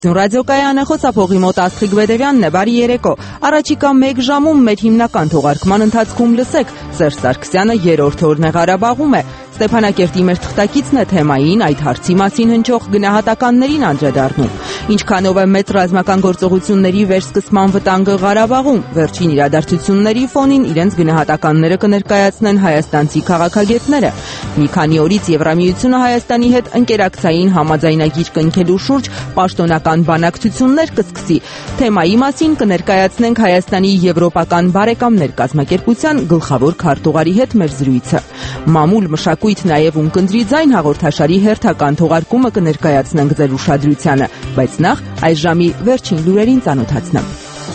Ռադիոկայանը խոսափողի մոտ Աստղիկ Բեդևյանն է, բարի երեկո։ Առաջիկա 1 ժամում մեր հիմնական թողարկման ընթացքում լսեք Սերժ Սարգսյանը երրորդ օրն է Ղարաբաղում է։ Ստեփանակերտի մեր թղթակիցն է թեմային այդ հարցի մասին հնչող գնահատականներին անդրադառնում։ Ինչքանով է մեծ ռազմական գործողությունների վերսկսման վտանգը Ղարաբաղում, վերջին իրադարձությունների ֆոնին իրենց գնահատականները կներկայացնեն հայաստանցի քաղաքագետները։ Մի քանի օրից Եվրամիությունը Հայաստանի հետ ընկերակցային համաձայնագիր կնքելու շուրջ պաշտոնական բանակցություններ կսկսի։ Թեմայի մասին կներկայացնենք Հայաստանի եվրոպական բարեկամներ կազմակերպության գլխավոր քարտուղարի հետ մեր զրույցը։ Մամուլ մշակույթ նաև ունկնդրի ձայն հաղորդաշարի հերթական թողարկումը կներկայացնենք ձեր ուշադրությանը, բայց նախ այս ժամի վերջին լուրերին ծանոթացնեմ։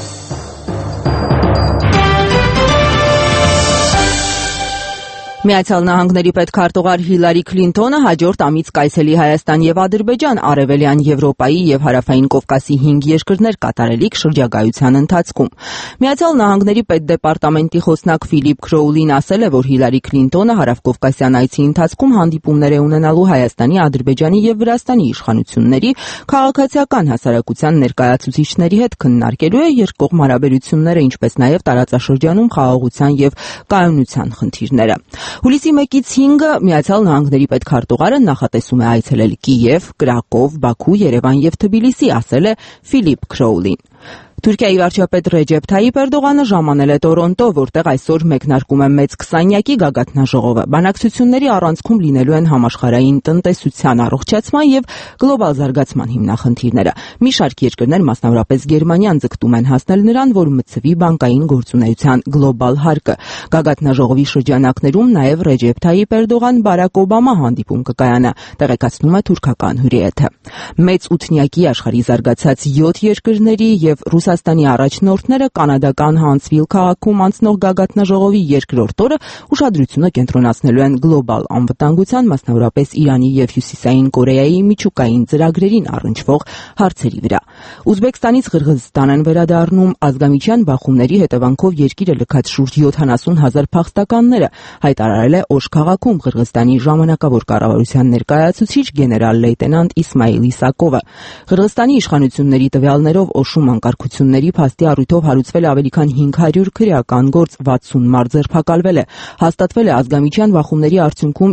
Միացյալ Նահանգների պետքարտուղար Հիլարի Քլինթոնը հաջորդ ամիս կայցելի Հայաստան եւ Ադրբեջան, Արևելյան Եվրոպայի եւ Հարավային Կովկասի 5 երկրներ կատարելիք շրջագայության ընթացքում։ Միացյալ Նահանգների պետդեպարտամենտի խոսնակ Ֆիլիպ Քրոուլին ասել է, որ Հիլարի Քլինթոնը հարավկովկասյան այցի ընթացքում հանդիպումներ է ունենալու Հայաստանի, Ադրբեջանի եւ Վրաստանի իշխանությունների, քաղաքացիական հասարակության ներկայացուցիչների հետ քննարկելու է երկկողմ հարաբերությունները, ինչպես նաեւ տարածաշրջանում խաղաղության եւ կայունության խնդիրները։ Հուլիսի 1-ից 5-ը Միացյալ Նահանգների պետքարտուղարը նախատեսում է այցելել Կիև, Կրակով, Բաքու, Երևան եւ Թբիլիսի, ասել է Ֆիլիպ Քրոուլին։ Թուրքիայի վարչապետ Ռեջեփ Թայիպ Էրդողանը ժամանել է Տորոնտո, որտեղ այսօր մեկնարկում է մեծ 20-յակի գագաթնաժողովը։ Բանակցությունների առանցքում լինելու են համաշխարհային տնտեսության առողջացման եւ գլոբալ զարգացման հիմնախնդիրները։ Մի շարք երկրներ, մասնավորապես Գերմանիան, ձգտում են հասնել նրան, որ մցվի բանկային գործունեության գլոբալ հարկը։ Գագաթնաժողովի շրջանակներում նաեւ Ռեջեփ Թայիպ Էրդողան Բարակ Օբամա հանդիպում կկայանա, տեղեկացնում է թուրքական հյուրիեթը։ Մեծ 8-յակի աշխարհի զարգացած 7 երկրների եւ Ռուսաստանի առաջնորդները կանադական Հանսվիլ քաղաքում անցնող գագաթնաժողովի երկրորդ օրը ուշադրությունը կենտրոնացնելու են գլոբալ անվտանգության, մասնավորապես Իրանի եւ Հյուսիսային Կորեայի միջուկային ծրագրերին առնչվող հարցերի վրա։ Ուզբեկստանից Ղրղզստան են վերադառնում ազգամիջյան բախումների հետևանքով երկիրը լքած շուրջ 70,000 փախստականները, հայտարարել է Օշ քաղաքում Ղրղզստանի ժամանակավոր կառավարության ներկայացուցիչ գեներալ լեյտենանտ Իսմայիլ Իսակովը։ Ղրղզստանի իշխանությունների տվյալներով Օշում անկարգությունների փաստի առիթով հարուցվել է ավելի քան 500 քրեական գործ, 60 մարդ ձերբակալվել է։ Հաստատվել է ազգամիջյան բախումների արդյունքում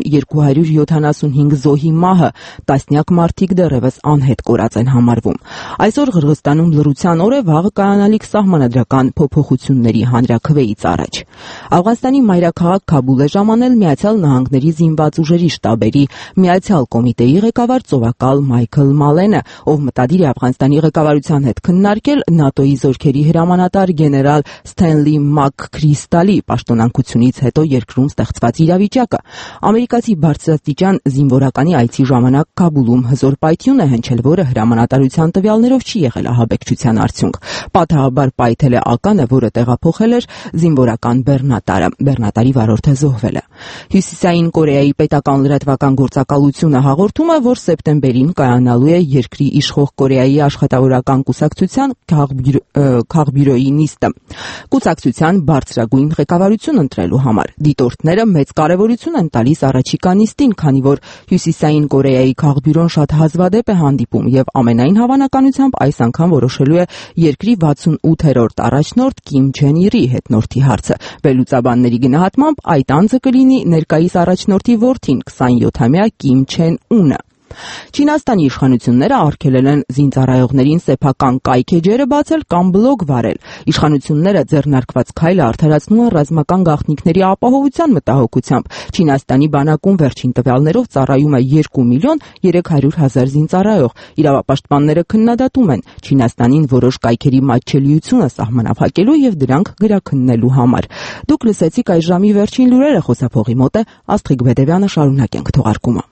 275 զոհի մահը, տասնյակ մարդիկ դեռևս անհետ կորած են համարվում։ Այսօր Ղրղզստանում լռության օր է, վաղը կայանալիք սահմանադրական փոփոխությունների հանրաքվեից առաջ։ Աֆղանստանի մայրաքաղաք Քաբուլ է ժամանել Միացյալ Նահանգների զինված ուժերի շտաբերի միացյալ կոմիտեի ղեկավար ծովակալ Մայքլ Մալենը, ով մտադիր է Աֆղանստանի ղեկավարության հետ քննարկել ՆԱՏՕ-ի զորքերի հրամանատար գեներալ Սթենլի Մակքրիստալի պաշտոնանկությունից հետո երկրում ստեղծված իրավիճակը։ Ամերիկացի բարձրաստիճան զինվորականի այցի ժամանակ Քաբուլում հզոր պայթյուն է հնչել, որը հրամանատարության տվյալներով չի եղել ահաբեկչության արդյունք։ Պատահաբար պայթել է ականը, որը տեղափոխել էր զինվորական բեռնատարը։ Բեռնատարի վարորդը զոհվել է։ Հյուսիսային Կորեայի պետական լրատվական գործակալությունը հաղորդում է, որ սեպտեմբերին կայանալու է երկրի իշխող Կորեայի աշխատավորական կուսակցության քաղբյուրոյի նիստը։ Կուսակցության բարձրագույն ղեկավարություն ընտրելու համար դիտորդները մեծ կարևորություն են տալիս առաջիկա նիստին, քանի որ Հյուսիսային Կորեայի քաղբյուրոն շատ հազվադեպ է հանդիպում եւ ամենայն հավանականությամբ այս անգամ որոշելու է երկրի 68-րդ առաջնորդ Կիմ Չեն Իրի հետնորդի հարցը։ Վերլուծաբանների գնահատմամբ այդ անձը կլինի ներկայիս առաջնորդի որդին 27-ամյա Կիմ Չեն Ունը։ Չինաստանի իշխանությունները արգելել են զինծառայողներին սեփական կայք էջերը բացել կամ բլոգ վարել։ Իշխանությունները ձեռնարկված քայլը արդարացնում են ռազմական գաղտնիքների ապահովության մտահոգությամբ։ Չինաստանի բանակում վերջին տվյալներով ծառայում է 2 միլիոն 300 հազար զինծառայող։ Իրավապաշտպանները քննադատում են Չինաստանին որոշ կայքերի մատչելիությունը սահմանափակելու եւ դրանք գրաքննելու համար։ Դուք լսեցիք այս ժամի վերջին լուրերը, խոսափողի մոտ է Աստղիկ Բեդևյանը, շարունակենք թողարկումը։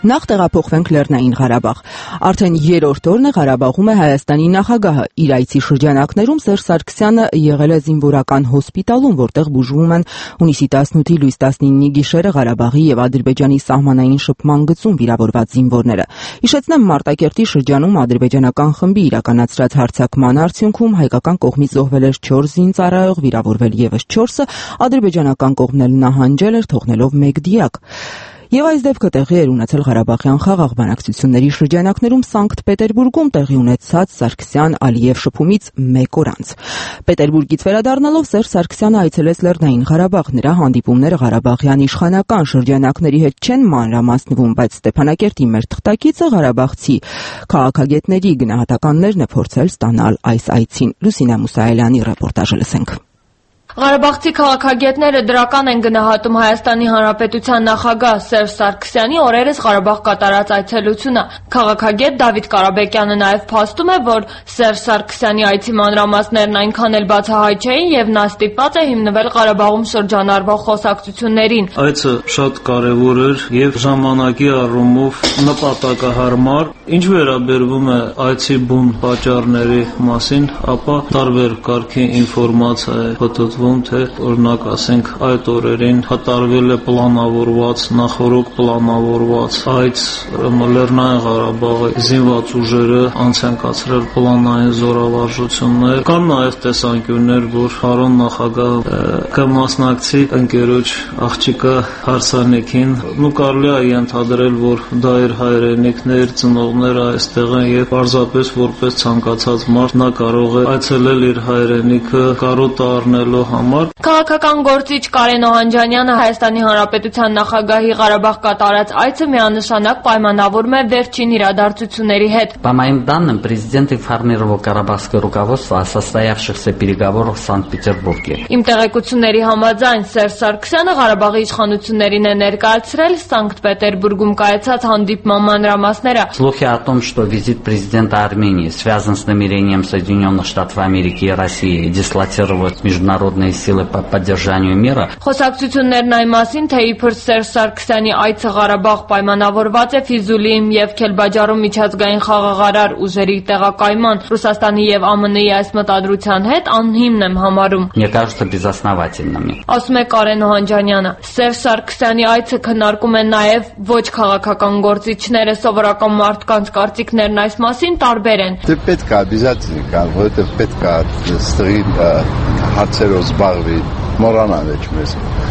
Նախ տեղափոխվենք Լեռնային Ղարաբաղ։ Արդեն երրորդ օրն է Ղարաբաղում է Հայաստանի նախագահը։ Իր այցի շրջանակներում Սերժ Սարգսյանը եղել է զինվորական հոսպիտալում, որտեղ բուժվում են հունիսի 18-ի լույս 19-ի գիշերը Ղարաբաղի եւ Ադրբեջանի սահմանային շփման գծում վիրավորված զինվորները։ Հիշեցնեմ, Մարտակերտի շրջանում ադրբեջանական խմբի իրականացրած հարձակման արդյունքում հայկական կողմից զոհվել էր 4 զինծառայող, վիրավորվել եւս 4-ը, ադրբեջանական կողմն էլ նահանջել էր, թողնելով 1 դիակ։ Եվ այս դեպքը տեղի էր ունեցել Ղարաբաղյան խաղաղ բանակցությունների շրջանակներում Սանկտ Պետերբուրգում տեղի ունեցած Սարգսյան-Ալիև շփումից 1 օր անց։ Պետերբուրգից վերադառնալով Սերժ Սարգսյանը այցելեց Լեռնային Ղարաբաղ։ Նրա հանդիպումները Ղարաբաղյան իշխանական շրջանակների հետ չեն մանրամասնվում, բայց Ստեփանակերտի մեր թղթակիցը ղարաբաղցի քաղաքագետների գնահատականներն է փորձել ստանալ այս այցին։ Լուսինե Մուսայելյանի ռեպորտաժը լսենք։ Ղարաբաղցի քաղաքագետները դրական են գնահատում Հայաստանի Հանրապետության նախագահ Սերժ Սարգսյանի օրերս Ղարաբաղ կատարած այցելությունը։ Քաղաքագետ Դավիթ Կարաբեկյանը նաև փաստում է, որ Սերժ Սարգսյանի այցի մանրամասներն այնքան էլ բացահայտ չէին եւ նա ստիպված է հիմնվել Ղարաբաղում շրջանառվող խոսակցություններին։ Այցը շատ կարևոր էր եւ ժամանակի առումով նպատակահարմար։ Ինչ վերաբերվում է այցի բուն պատճառների մասին, ապա տարբեր կարգի ինֆորմացիա է պատտվում, թե օրինակ ասենք այդ օրերին հատարվել է պլանավորված, նախորոք պլանավորված այց Լեռնային Ղարաբաղի զինված ուժերը անց են կացրել պլանային զորավարժություններ։ Կան նաև տեսանկյուններ, որ պարոն նախագահը կմասնակցի ընկերոջ աղջիկա հարսանիքին, կարելի է ենթադրել, որ դա իր հայրենիքներ, ծնողները այստեղ են եւ պարզապես որպես ցանկացած մարդ նա կարող է այցելել իր հայրենիքը կարոտ առնելու համար։ Քաղաքական գործիչ Կարեն Օհանջանյանը Հայաստանի Հանրապետության նախագահի Ղարաբաղ կատարած այցը միանշանակ պայմանավորում է վերջին իրադարձությունների հետ։ По моим данным, президент информировал карабахское руководство о состоявшихся переговорах в Санкт-Петербурге. Իմ տեղեկությունների համաձայն Սերժ Սարգսյանը Ղարաբաղի իշխանություններին է ներկայացրել Սանկտ Պետերբուրգում կայացած հանդիպման մանրամասները։ Слухи о том, что визит президента Армении связан с намерением Соединенных Штатов Америки и России дислоцировать международные силы по поддержанию мира. Խոսակցություններն այն մասին, թե իբր Սերժ Սարգսյանի այցը Ղարաբաղ պայմանավորված է Ֆիզուլիում եւ Քելբաջարում միջազգային խաղաղարար ուժերի տեղակայման Ռուսաստանի եւ ԱՄՆ-ի այս մտադրության հետ անհիմն եմ համարում։ Мне кажется, безосновательными. Ասում է Կարեն Օհանջանյանը։ Սերժ Սարգսյանի այցը քննարկում են նաեւ ոչ քաղաքական գործիչները, սովորական մարդկանց կարծիքներն այս մասին տարբեր են։ Դե պետք է обязательно կա, որովհետեւ պետք է ստղի հարցերով զբաղվի, մոռանալ էջ մեզ։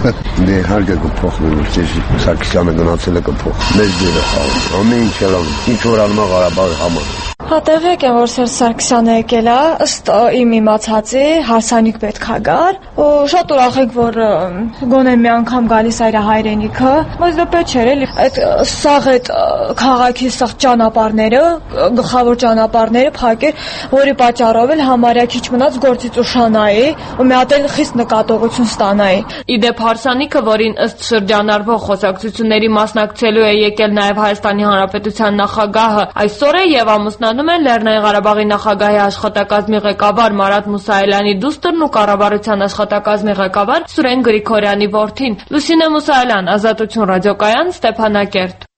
Դե հարգը կփոխվի, որ Սարգսյանը գնացել է կփոխվի։ Մեծ դեր է խաղում։ Ամեն ինչ ելավ, ինչ որ անում է Ղարաբաղի համար։ Հա տեղյակ եմ, որ Սերժ Սարգսյանը եկել է, ըստ իմ իմացածի, հարսանիք պետք է գար, ու շատ ուրախ ենք, որ գոնե մի անգամ գալիս է իր հայրենիքը, բայց դա պետք չէր էլի, այդ սաղ այդ քաղաքի սաղ ճանապարհները, գլխավոր ճանապարհները փակեր, որի պատճառով էլ համարյա քիչ մնաց գործից ուշանայի, ու մի հատ էլ խիստ նկատողություն ստանայի։ Իդեպ հարսանիքը, որին ըստ շրջանառվող խոսակցությունների մասնակցելու է եկել նաև Հայաստանի Հանրապետության նախագահը, այսօր է եւ ամուսնանում են Լեռնային Ղարաբաղի նախագահի աշխատակազմի ղեկավար Մարատ Մուսայելյանի դուստրն ու կառավարության աշխատակազմի ղեկավար Սուրեն Գրիգորյանի որդին։ Լուսինե Մուսայելյան, Ազատություն ռադիոկայան, Ստեփանակերտ։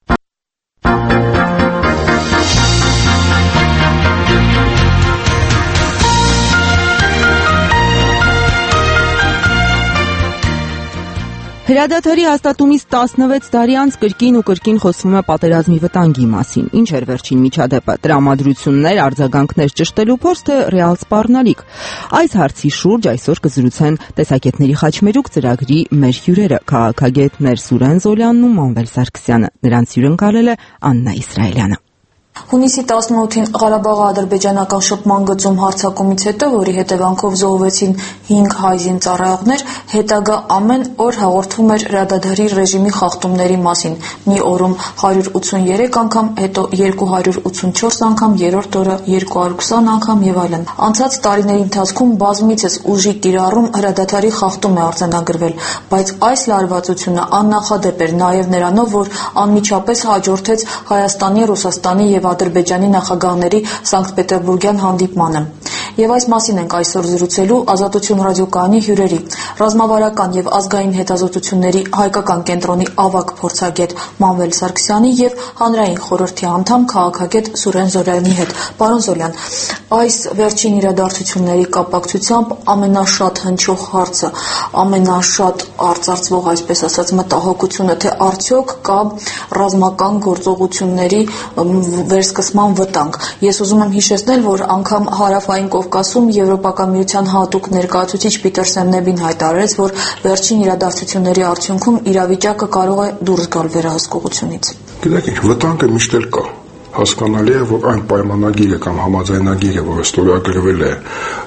Հրադադարի հաստատումից 16 տարի անց կրկին ու կրկին խոսվում է պատերազմի վտանգի մասին։ Ինչ էր վերջին միջադեպը՝ տրամադրություններ, արձագանքներ ճշտելու փորձ, թե ռեալ սպառնալիք։ Այս հարցի շուրջ այսօր կզրուցեն տեսակետների խաչմերուկ ծրագրի մեր հյուրերը՝ քաղաքագետներ Սուրեն Զոլյանն ու Մանվել Սարգսյանը։ Նրանց հյուրընկալել է Աննա Իսրայելյանը։ Հունիսի 18-ին Ղարաբաղի ադրբեջանական շփման գծում հարձակումից հետո, որի հետևանքով զոհվեցին 5 հայ զինծառայողներ, հետագա ամեն օր հաղորդվում էր հրադադարի ռեժիմի խախտումների մասին։ Մի օրում 183 անգամ, հետո 284 անգամ, երրորդ օրը 220 անգամ եւ այլն։ Անցած տարիների ընթացքում բազմիցս ուժի կիրառում հրադադարի խախտում է արձանագրվել, բայց այս լարվածությունը աննախադեպ էր նաեւ նրանով, որ անմիջապես հաջորդեց Հայաստանի, Ռուսաստանի եւ Ադրբեջանի նախագահների Սանկտ Պետերբուրգյան հանդիպմանը։ Եվ այս մասին ենք այսօր զրուցելու Ազատություն ռադիոկայանի հյուրերի՝ ռազմավարական եւ ազգային հետազոտությունների հայկական կենտրոնի ավագ փորձագետ Մանվել Սարգսյանի եւ հանրային խորհրդի անդամ քաղաքագետ Սուրեն Զորայանի հետ։ Պարոն Զորյան, այս վերջին իրադարձությունների կապակցությամբ ամենաշատ հնչող հարցը, ամենաշատ արծարծվող, այսպես ասած, մտահոգությունը, թե արդյոք կա ռազմական գործողությունների վերսկսման վտանգ։ Ես ուզում եմ հիշեցնել, որ անգամ Հարավային Կովկասում Եվրոպական միության հատուկ ներկայացուցիչ Պիտեր Սեմնեբին հայտարարեց, որ վերջին իրադարձությունների արդյունքում իրավիճակը կարող է դուրս գալ վերահսկողությունից։ Գիտեք, վտանգը միշտ էլ կա։ Հասկանալի է, որ այն պայմանագիրը կամ համաձայնագիրը, որը ստորագրվել է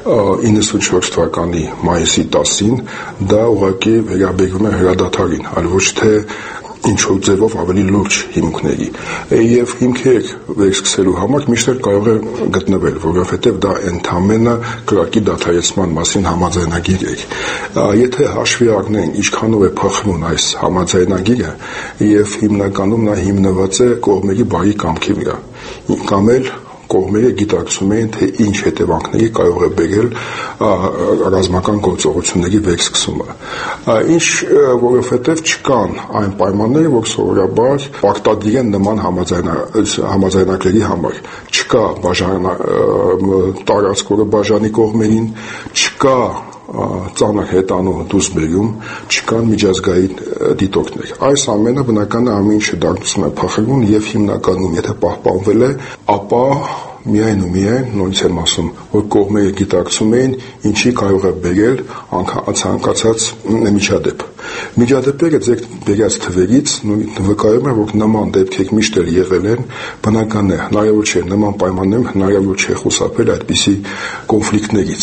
94 թվականի մայիսի 10-ին, դա ուղղակի վերաբերում է հրադադարին, այլ ոչ թե ինչ-որ ձևով ավելի լուրջ հիմքների։ Եվ հիմքեր վերսկսելու համար միշտ էլ կարող է գտնվել, որովհետև դա ընդամենը կրակի դադարեցման մասին համաձայնագիր է։ Եթե հաշվի առնենք, ինչքանով է փոխվում այս համաձայնագիրը, եւ հիմնականում նա հիմնված է կողմերի բարի կամքի վրա, կամ էլ կողմերը գիտակցում են, թե ինչ հետևանքների կարող է բերել ռազմական գործողությունների վերսկսումը։ Որովհետև չկան այն պայմանները, որ սովորաբար պարտադիր են նման համաձայնագրերի համար։ Չկա տարածք, որը բաժանի կողմերին, չկա ծանր հետանու դուսբերում, չկան միջազգային դիտորդներ։ Այս ամենը բնական է ամեն ինչը դարձում է փախրուն եւ հիմնականում եթե պահպանվել է, ապա միայն ու միայն նույնց եմ ասում, որ կողմերը գիտակցում էին ինչի կարող է բերել ցանկացած միջադեպ։ Միջադեպերը ձեր բերած թվերից վկայում է, որ նման դեպքեր միշտ էլ եղել են, բնական է, հնարավոր չէ նման պայմաններում հնարավոր չէ խուսափել այդպիսի կոնֆլիկտներից։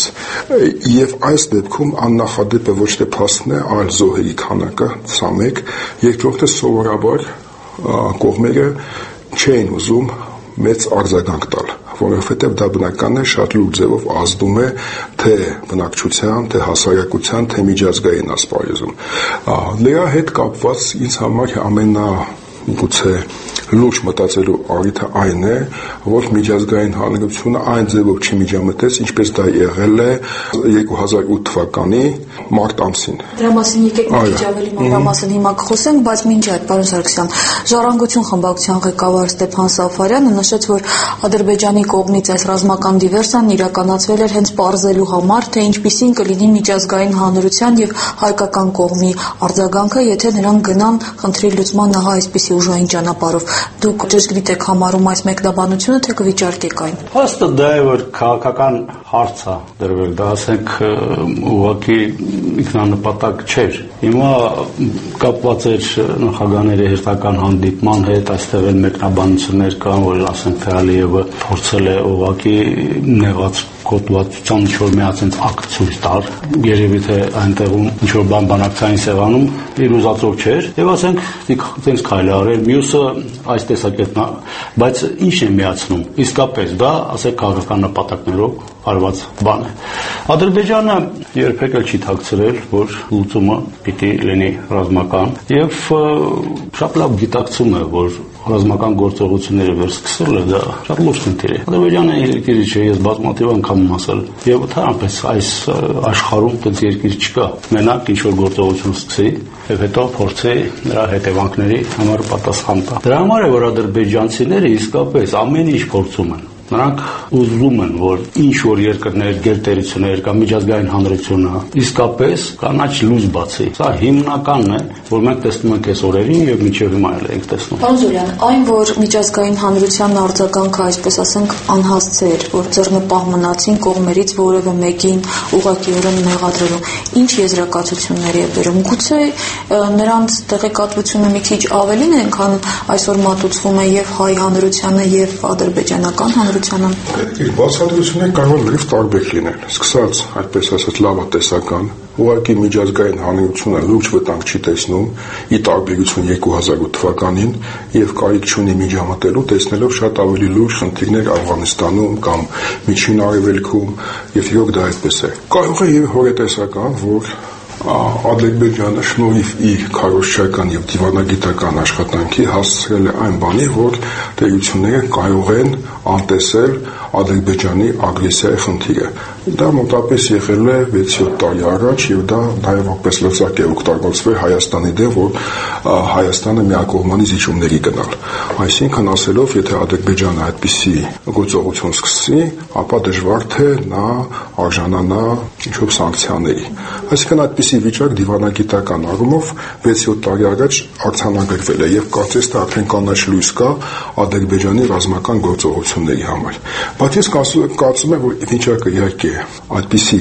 Եվ այս դեպքում աննախադեպը ոչ թե փաստն է, այլ զոհերի քանակը, սա մեկ, երկրորդը սովորաբար կողմերը չէին ուզում մեծ արձագանք տալ, որովհետև դա բնական է շատ լուրջ ձևով ազդում է թե բնակչության, թե հասարակության, թե միջազգային ասպարեզում։ Դրա հետ կապված ինձ համար գուցե լուրջ մտածելու առիթը այն է, որ միջազգային հանրությունը այն ձևով չմիջամտեց, ինչպես դա եղել է 2008 թվականի մարտ ամսին։ Դրա մասին եկեք մի քիչ ավելի մանրամասն հիմա կխոսենք, բայց մինչ այդ, պարոն Սարգսյան, Ժառանգություն խմբակցության ղեկավար Ստեփան Սաֆարյանը նշեց, որ Ադրբեջանի կողմից այս ռազմական դիվերսիան իրականացվել էր հենց պարզելու համար, թե ինչպիսին կլինի միջազգային հանրության եւ հայկական կողմի արձագանքը, եթե նրանք գնան խնդրի լուծման ահա այսպիսի ուժային ճանապարհով։ Դուք ճշգրիտ եք համարում այս մեկնաբանությունը, թե կվիճարկեք այն։ Փաստը դա է, որ քաղաքական հարց է դրվել, դա ասենք ուղղակի ինքնանպատակ չէր։ Հիմա կապված էր նախագահների հերթական հանդիպման հետ, այստեղ էլ մեկնաբանություններ կան, որ ասենք թե Ալիևը փորձել է ուղղակի նեղաց կոտրվածության ինչ-որ միացենց ակտ ցույց տալ, երևի թե այնտեղում ինչ-որ բան բանակցային սեղանում իր ուզածով չէր, եւ ասենք այդպես քայլ արել, մյուսը այս տեսակետն է, բայց ի՞նչն է միացնում։ Իսկապես դա, ասենք, քաղաքական նպատակներով արված բան է։ Ադրբեջանը երբեք էլ չի թաքցրել, որ լուծումը պիտի լինի ռազմական, եւ շատ լավ գիտակցում է, որ ռազմական գործողությունները վերսկսելը դա շատ լուրջ խնդիր է։ Ադրբեջանը երկիր չէ, ես բազմաթիվ անգամ եմ ասել, եւ ընդհանրապես այս աշխարհում այդպես երկիր չկա։ Մենակ ինչ որ գործողություն սկսի եւ հետո փորձի նրա հետևանքների համար պատասխան տա։ Դրա համար է, որ ադրբեջանցիները իսկապես ամեն ինչ փորձում են։ Նրանք ուզում են, որ ինչ որ երկրներ, գերտերություններ կամ միջազգային հանրությունը իսկապես կանաչ լույս բացի։ Սա հիմնականն է, որ մենք տեսնում ենք այս օրերին եւ մինչեւ հիմա էլ ենք տեսնում։ Պարոն Զորյան, այն որ միջազգային հանրության արձագանքը, այսպես ասենք, անհասցե էր, որ ձեռնպահ մնացին կողմերից որևէ մեկին ուղղակիորեն մեղադրելու, ինչ եզրակացությունների է բերում։ Գուցե նրանց տեղեկատվությունը մի քիչ ավելին է, քան այսօր մատուցվում է եւ հայ հանրությանը եւ ադրբեջանական հանրությանը։ Բացատրությունները կարող են լրիվ տարբեր լինել։ Սկսած, այդպես ասած, լավատեսական, ուղղակի միջազգային հանրությունը լուրջ վտանգ չի տեսնում, ի տարբերություն 2008 թվականին եւ կարիք չունի միջամտելու, տեսնելով շատ ավելի լուրջ խնդիրներ Աֆղանստանում կամ Միջին Արևելքում, եւ իրոք դա այդպես է։ Կարող է եւ հորետեսական, որ Ադրբեջանը շնորհիվ իր քարոզչական եւ դիվանագիտական աշխատանքի հասցրել է այն բանի, որ տերությունները կարող են անտեսել Ադրբեջանի ագրեսիայի խնդիրը։ Դա մոտապես եղել է 6-7 տարի առաջ եւ դա նաեւ որպես լծակ է օգտագործվել Հայաստանի դեմ, որ Հայաստանը միակողմանի զիջումների գնալ։ Այսինքն ասելով, եթե Ադրբեջանը այդպիսի գործողություն սկսի, ապա դժվար թե նա արժանանա ինչ-որ սանկցիաների։ Այսինքն այդպիսի վիճակ դիվանագիտական առումով 6-7 տարի առաջ արձանագրվել է եւ կարծես թե արդեն կանաչ լույս կա Ադրբեջանի ռազմական գործողությունների համար։ Բայց ես կարծում եմ, որ վիճակը իհարկե այդպիսի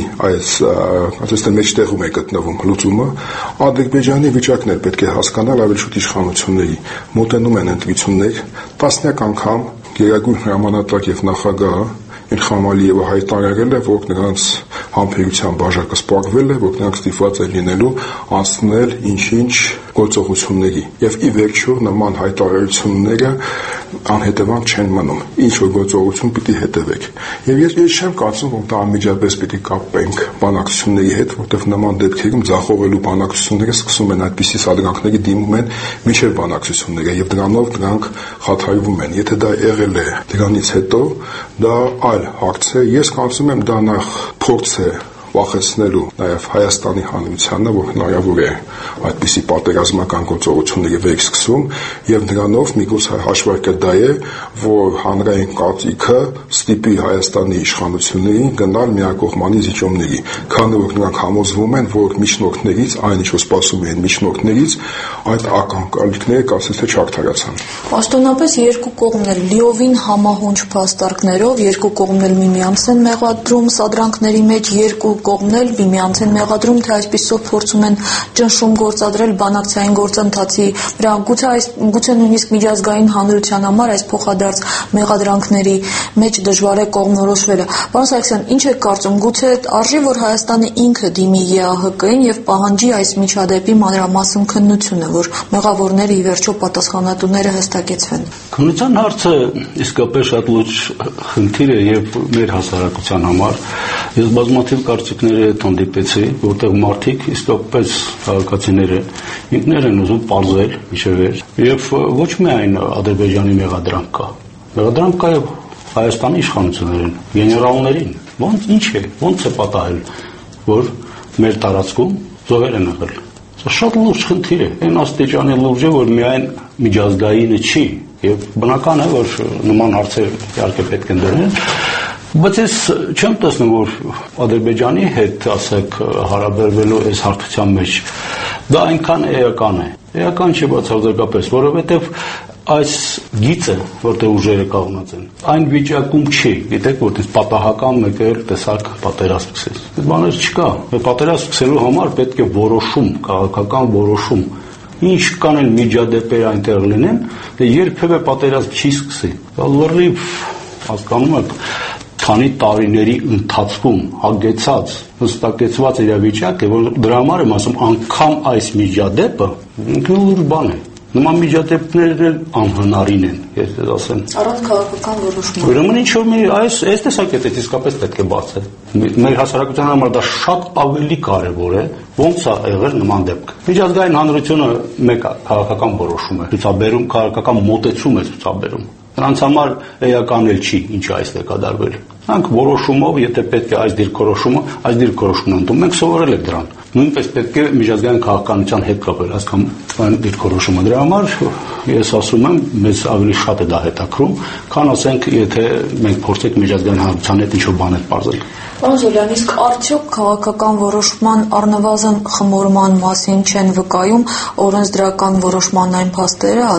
այսպես թե մեջտեղում է գտնվում լուծումը, Ադրբեջանի վիճակն էլ պետք է հասկանալ ավելի շուտ իշխանությունների մոտենում են ընտրություններ, տասնյակ անգամ Գերագույն հրամանատար եւ նախագահը Իլհամ Ալիևը հայտարարել է, որ նրանց համբերության բաժակը սպառվել է, որ նրանք ստիպված են լինելու անցնել ինչ-ինչ գործողությունների եւ ի վերջո նման հայտարարությունները անհետևանք չեն մնում։ Ինչ որ գործողություն պիտի հետևեք։ Եվ ես չեմ կարծում, որ դա անմիջապես պիտի կապենք բանակցությունների հետ, որտեղ նման դեպքերում ձախողելու բանակցությունները սկսում են այդպիսի սադրանքների դիմում են միջև բանակցությունները եւ դրանով դրանք խաթարվում են։ Եթե դա եղել է դրանից հետո, դա այլ հարց է։ Ես կարծում եմ դա նախ փորձ է վախեցնելու նաև Հայաստանի Հանրությանը, որ հնարավոր է այդպիսի պատերազմական գործողությունների վերսկսում եւ նրանով միգուցե հաշվարկը դա է, որ հանրային կարծիքը ստիպի Հայաստանի իշխանություններին գնալ միակողմանի զիջումների, քանի որ նրանք համոզվում են, որ միջնորդներից, այն ինչ որ սպասում են միջնորդներից, այդ ակնկալիքները կարծես թե չարդարացան։ Պաշտոնապես երկու կողմն էլ լիովին համահունչ փաստարկներով, երկու կողմն էլ միմյանց են մեղադրում սադրանքների մեջ, երկու կողմն էլ միմյանց են մեղադրում, թե այսպիսով փորձում են ճնշում գործադրել բանակցային գործընթացի վրա, գուցե նույնիսկ միջազգային հանրության համար այս փոխադարձ մեղադրանքների մեջ դժվար է կողմնորոշվելը։ Պարոն Սարգսյան, ինչ եք կարծում, գուցե արժի որ Հայաստանը ինքը դիմի ԵԱՀԿ-ին եւ պահանջի այս միջադեպի մանրամասն քննությունը, որ մեղավորները ի վերջո պատասխանատուները հստակեցվեն։ Քննության հարցը իսկապես շատ լուրջ խնդիր է եւ մեր հասարակության համար։ Ես բազմաթիվ կարծիքների հետ հանդիպեցի, որտեղ մարդիկ իսկապես քաղաքացիները ինքներ են ուզում պարզել միջևեր եւ ոչ միայն Ադրբեջանի մեղադրանք կա։ Մեղադրանք կա եւ Հայաստանի իշխանություններին, գեներալներին։ Ոնց է պատահել, որ մեր տարածքում զոհեր են եղել։ Սա շատ լուրջ խնդիր է։ Այն աստիճանի լուրջ է, որ միայն միջազգայինը չի եւ բնական է, որ նման հարցեր իհարկե պետք են դրել։ Բայց ես չեմ տեսնում, որ Ադրբեջանի հետ, ասեք, հարաբերվելու այս հարթության մեջ դա այնքան էական է։ Էական չի բացարձակապես, որովհետև այս գիծը, որտեղ ուժերը կողմած են, այն վիճակում չի, գիտեք, որտեղ պատահական մեկը տեսակ պատերազմ սկսեց։ Այդ բաներ չկա։ Պատերազմ սկսելու համար պետք է որոշում, քաղաքական որոշում։ Ինչ կան են միջադեպեր այնտեղ լինեն, երբևէ պատերազմ չի սկսի։ Լրիվ հասկանում եք, քանի տարիների ընթացքում հագեցած, հստակեցված իրավիճակ է, որ դրա համար եմ ասում, անգամ այս միջադեպը ինքնուրույն բան է։ Նման միջադեպներն անհնարին են, ես ասեմ։ Առանց քաղաքական որոշման։ Ուրեմն ինչ որ այս տեսակետից իսկապես պետք է բացել։ Մեր հասարակության համար դա շատ ավելի կարևոր է, ոնց է եղել նման դեպք։ Միջազգային հանրությունը մեկ քաղաքական որոշում է ցուցաբերում, քաղաքական մոտեցում է ցուցաբերում։ Նրանց համար էական էլ չի, ինչ այստեղ կատարվել։ Նրանք որոշումով, եթե պետք է այս դիրքորոշումն ընդունում, մենք սովորել ենք դրան։ Նույնպես պետք է միջազգային քաղաքականության հետ կապել այս դիրքորոշումը։ Դրա համար ես ասում եմ, մեզ ավելի շատ է դա հետաքրում, քան ասենք, եթե մենք փորձենք միջազգային հանրության հետ ինչ-որ բաներ պարզել։ Պարոն Զորյան, իսկ արդյոք քաղաքական որոշման առնվազն խմորման մասին չեն վկայում օրենսդրական որոշման այն փաստերը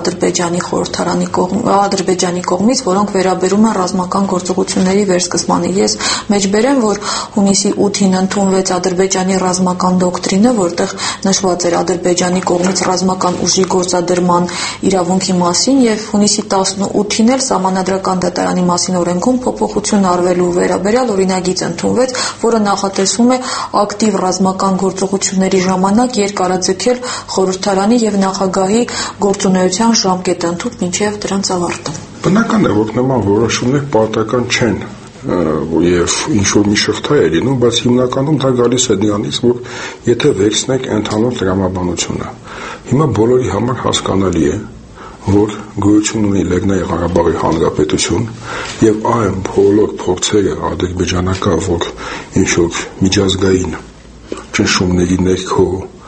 Ադրբեջանի կողմից, որոնք վերաբերում են ռազմական գործողությունների վերսկսմանը։ Ես մեջբերեմ, որ հունիսի 8-ին ընդունվեց Ադրբեջանի ռազմական դոկտրինը, որտեղ նշված էր Ադրբեջանի կողմից ռազմական ուժի գործադրման իրավունքի մասին, եւ հունիսի 18-ին էլ Սահմանադրական դատարանի մասին օրենքում փոփոխություն արվելու վերաբերյալ օրինագիծ ընդունվեց, որը նախատեսում է ակտիվ ռազմական գործողությունների ժամանակ երկարաձգել խորհրդարանի եւ նախագահի գործունեության ժամկետը ընդհանուր մինչեւ դրանց ավարտը։ Բնական է, որ նման որոշումներ պարտական չեն եւ ինչ-որ մի շղթա է լինում, բայց հիմնականում դա գալիս է դրանից, որ եթե վերցնենք ընդհանուր տրամաբանությունը, հիմա բոլորի համար հասկանալի է, որ գոյություն ունի Լեռնային Ղարաբաղի Հանրապետություն եւ այն բոլոր փորձերը ադրբեջանական որ ինչ-որ միջազգային ճնշումների ներքո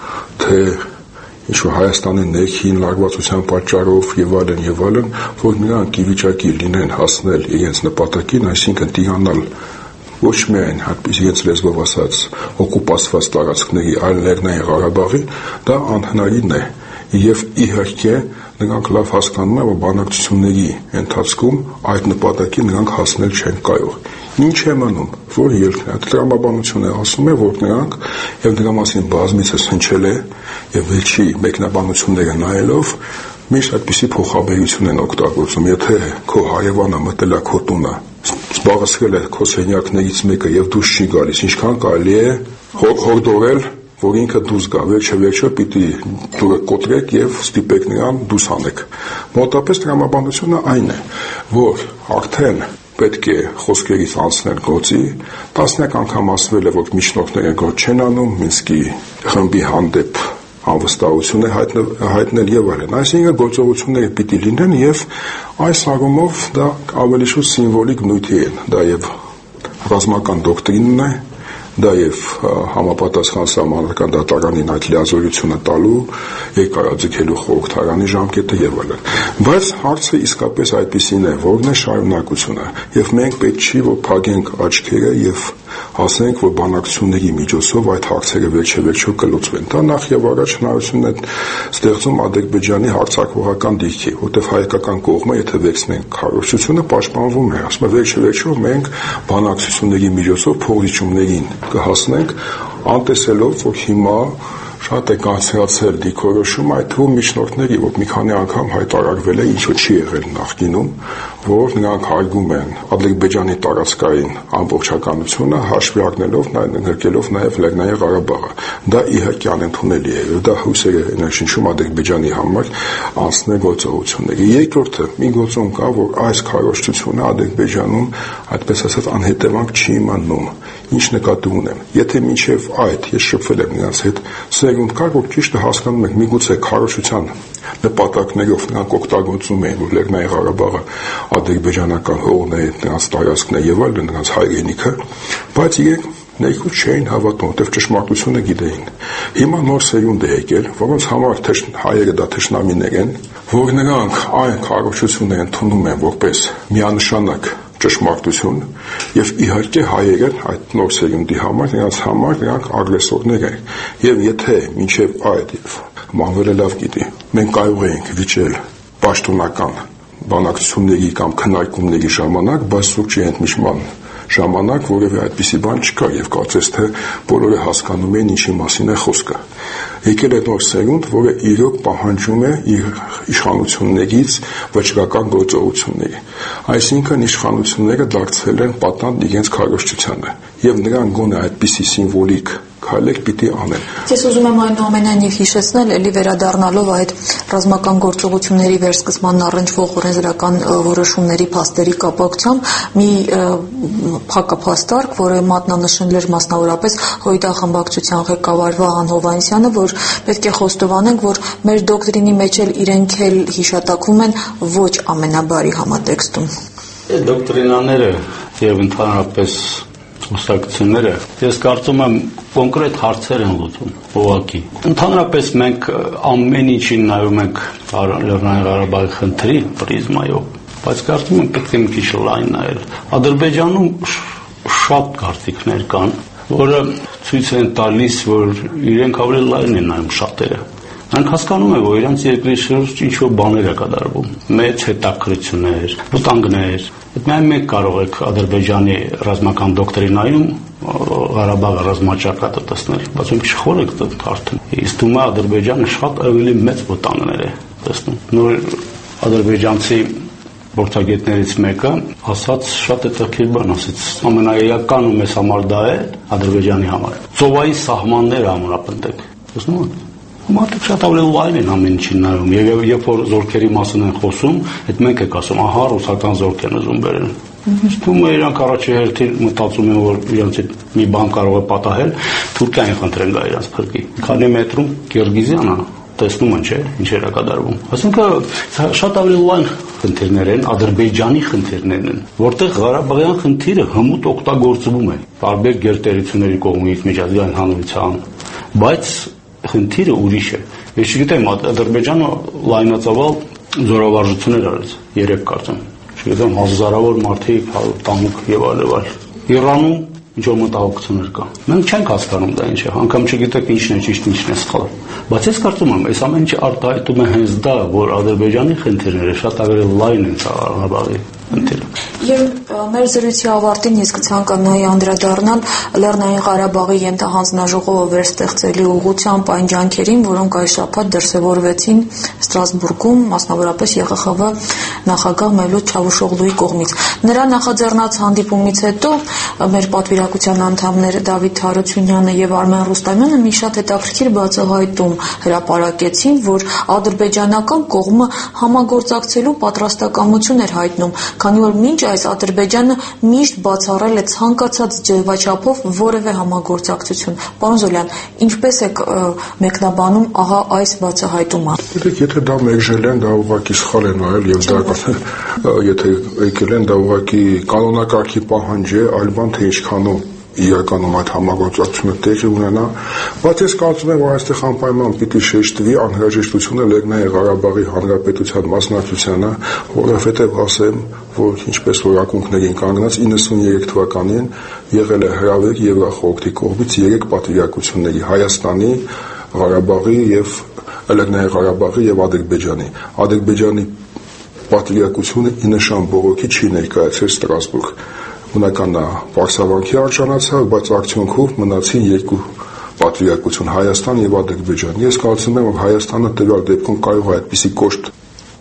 թե ինչ-որ Հայաստանի ներքին լարվածության պատճառով եւ այլն, որ նրանք ի վիճակի լինեն հասնել իրենց նպատակին, այսինքն տիրանալ ոչ միայն իրենց լեզվով ասած օկուպացված տարածքների, այլ Լեռնային Ղարաբաղի, դա անհնարին է եւ իհարկե նրանք լավ հասկանում են, որ բանակցությունների ընթացքում այդ նպատակի նրանք հասնել չեն կարող։ Ինչ է մնում, որ տրամաբանությունը ասում է, որ նրանք եւ դրա մասին բազմիցս հնչել է եւ վերջի մեկնաբանությունները նայելով միշտ այդպիսի փոխաբերություն են օգտագործում, եթե քո հարևանը մտել է քո տունը, զբաղեցրել է քո սենյակներից մեկը եւ դուրս չի գալիս, ինչքան կարելի է հորդորել որ ինքը դուրս գա, վերջը պիտի դուրը կոտրեք եւ ստիպեք նրան դուրս հանեք։ Մոտապես տրամաբանությունը այն է, որ արդեն պետք է խոսքերից անցնել գործի, տասնյակ անգամ ասվել է, որ միջնորդները գործ չեն անում, Մինսկի խմբի հանդեպ անվստահություն է հայտնել եւ այլն։ Այսինքն գործողությունները պիտի լինեն եւ այս առումով դա ավելի շուտ սիմվոլիկ նյութի են, դա եւ ռազմական դոկտրինն է, դա եւ համապատասխան սահմանադրական դատարանին այդ լիազորությունը տալու երկարաձգելու խորհրդարանի ժամկետը եւ այլն։ Բայց հարցը իսկապես այդպեսին է, որն է շարունակությունը եւ մենք պետք չի որ փակենք աչքերը եւ ասենք որ բանակցությունների միջոցով այդ հարցերը վերջեվերջո կլուծվեն։ Դա նախ եւ առաջ հնարավորություն է ստեղծում Ադրբեջանի հարձակողական դիրքի, որտեղ հայկական կողմը եթե վերցնեն քարոզությունը պաշտպանվում է, ասում է վերջեվերջո մենք բանակցությունների միջոցով փոխիչումներին կհասնենք, անտեսելով որ հիմա շատ է կանցրացել դիրքորոշումը այդ թվում միջնորդների, որ մի քանի անգամ հայտարարվել է, ինչ որ չի եղել նախկինում, որ նրանք հարգում են Ադրբեջանի տարածքային ամբողջականությունը, հաշվի առնելով ներկելով նաև Լեռնային Ղարաբաղը։ Դա իհարկե անընդունելի է, եւ դա հույսեր է ներշնչում Ադրբեջանի համար անցնել գործողությունների։ Երկրորդը, մի գործոն կա, որ այս քարոզչությունը Ադրբեջանում, այդպես ասած, անհետևանք չի մնում։ Ինչ նկատի ունեմ։ Եթե մինչև այդ ես շփվել եմ նրանց հետ, սերունդ կար, որ ճիշտը հասկանում եք, միգուցե քարոզչության նպատակներով նրանք օգտագործում էին, որ Լեռնային Ղարաբաղը ադրբեջանական հողն է, նրանց տարածքն է եւ այլն, նրանց հայրենիքը, բայց իրենք ներքուց չէին հավատում, որտեղ ճշմարտությունը գիտեին։ Հիմա նոր սերունդ է եկել, որոնց համար հայերը դա թշնամիներ են, որ նրանք այն քարոզչությունը ընդունում են որպես միանշանակ ճշմարտություն եւ իհարկե հայերը այդ նոր սերունդի համար նրանք ագրեսորներ են եւ եթե մինչեւ այդ մանվելը լավ գիտի մենք կարող ենք վիճել պաշտոնական բանակցությունների կամ քննարկումների ժամանակ բայց սուրճի ընդմիջման ժամանակ որևէ այդպիսի բան չկա եւ կարծես թե բոլորը հասկանում են ինչի մասին է խոսքը եկել է նոր սերունդ որը իրոք պահանջում է իր իշխանություններից վճռական գործողությունների այսինքն իշխանությունները դարձել են պատանդ իրենց քարոզչությանը եւ նրանք գոնե այդպիսի սիմվոլիկ քայլեր պիտի անեն։ Ես ուզում եմ այնուամենայնիվ հիշեցնել, էլի վերադառնալով այդ ռազմական գործողությունների վերսկսման առնչվող օրենսդրական որոշումների փաստերի կապակցությամբ մի փակափաստարկ, որը մատնանշել էր մասնավորապես ՀՅԴ խմբակցության ղեկավար Վահան Հովհաննիսյանը, որ պետք է խոստովանենք, որ մեր դոկտրինի մեջ էլ իրենք էլ հիշատակվում են ոչ ամենաբարի համատեքստում։ Դոկտրինաները եւ ընդհանրապես խոսակցությունները ես կարծում եմ կոնկրետ հարցեր են լուծում ուղղակի ընդհանրապես մենք ամեն ինչին նայում ենք Լեռնային Ղարաբաղի խնդրի պրիզմայով բայց կարծում եմ պետք է մի քիչ լայն նայել Ադրբեջանում շատ կարծիքներ կան որը ցույց են տալիս որ իրենք ավելի լայն են նայում շատերը Նրանք հասկանում են, որ իրենց երկրի շուրջ ինչ-որ բաներ է կատարվում, մեծ հետաքրքրություններ, վտանգներ։ Այդ միայն մեկ կարող եք Ադրբեջանի ռազմական դոկտրինայում Ղարաբաղը ռազմաճակատը տեսնել, բայց մի քիչ խոր եք դարձնում։ Իսկ դու Ադրբեջանը շատ ավելի մեծ վտանգներ է տեսնում։ Նոր ադրբեջանցի Որթագետներից մեկը ասաց շատ հետաքրքիր բան, ասաց ամենաեական ու մեծ համար դա է Ադրբեջանի համար։ Ծովային սահմանները ամրապնդեք։ Տեսնում եք։ Մարդիկ շատ ավելի լայն են ամեն ինչին նայում եւ երբ որ զորքերի մասին են խոսում, այդ մենք եք ասում, ահա ռուսական զորք են ուզում բերել։ Թվում է իրանք առաջի հերթին մտածում են որ իրանց մի բան կարող է պատահել, Թուրքիային խնդրեն գա իրանց փրկի։ Քանի մետրում Կիրգիզիանա, տեսնում են, չէ, ինչեր է կատարվում։ Այսինքն շատ ավելի լայն խնդիրներ են, Ադրբեջանի խնդիրներն են, որտեղ Ղարաբաղյան խնդիրը հմուտ օգտագործվում է տարբեր գերտերությունների կողմից, միջազգային հանրության, բայց խնդիրը ուրիշ է։ Ես չգիտեմ, Ադրբեջանը լայնածավալ զորավարժություններ արեց, 3 կարծեմ, չգիտեմ, հազարավոր մարդիկ, տանուկ եւ այլ։ Իրանում ինչ-որ մտահոգություններ կա։ Մենք չենք հասկանում դա ինչ է, անգամ չգիտեք ինչն է ճիշտ, ինչն է սխալ։ Բայց ես կարծում եմ, այս ամեն ինչը արտահայտում է հենց դա, որ Ադրբեջանի խնդիրները շատ ավելի լայն են Ղարաբաղի խնդիրը։ Եվ մեր զրույցի ավարտին ես կցանկանայի անդրադառնալ Լեռնային Ղարաբաղի ենթահանձնաժողովը վերստեղծելու ուղղությամբ այն ջանքերին, որոնք այս շաբաթ դրսևորվեցին Ստրասբուրգում, մասնավորապես ԵԽԽՎ նախագահ Մևլութ Չավուշօղլուի կողմից։ Նրա նախաձեռնած հանդիպումից հետո մեր պատվիրակության անդամներ Դավիթ Հարությունյանը եւ Արմեն Ռուստամյանը մի շատ հետաքրքիր բացահայտում հրապարակեցին, որ ադրբեջանական կողմը համագործակցելու պատրաստակամություն էր հայտնում, քանի որ մինչ այս Ադրբեջանը միշտ բացառել է ցանկացած ձևաչափով որևէ համագործակցություն։ Պարոն Զոլյան, ինչպես եք մեկնաբանում ահա այս բացահայտումը։ Եթե դա մերժել են, դա ուղղակի սխալ է նայել եւ դա եթե եկել են, դա ուղղակի կանոնակարգի պահանջ է, այլ բան թե ինչքանով իրականում այդ համագործակցությունը տեղի ունենա, բայց ես կարծում եմ, որ այստեղ անպայման պիտի շեշտվի անհրաժեշտությունը Լեռնային Ղարաբաղի Հանրապետության մասնակցությանը, որովհետև ասեմ, որ ինչպես որ ակունքներին կանգնած 93 թվականին եղել է հրավեր Եվրախորհրդի կողմից 3 պատվիրակությունների Հայաստանի, Ղարաբաղի եւ Լեռնային Ղարաբաղի եւ Ադրբեջանի պատվիրակությունը ի նշան բողոքի չի ներկայացրել Ստրասբուրգ։ Բնական է պարսավանքի արժանացավ, բայց արդյունքում մնացին 2 պատվիրակություն Հայաստան եւ Ադրբեջան։ Ես կարծում եմ, որ Հայաստանը տվյալ դեպքում կարող է այդպիսի կոշտ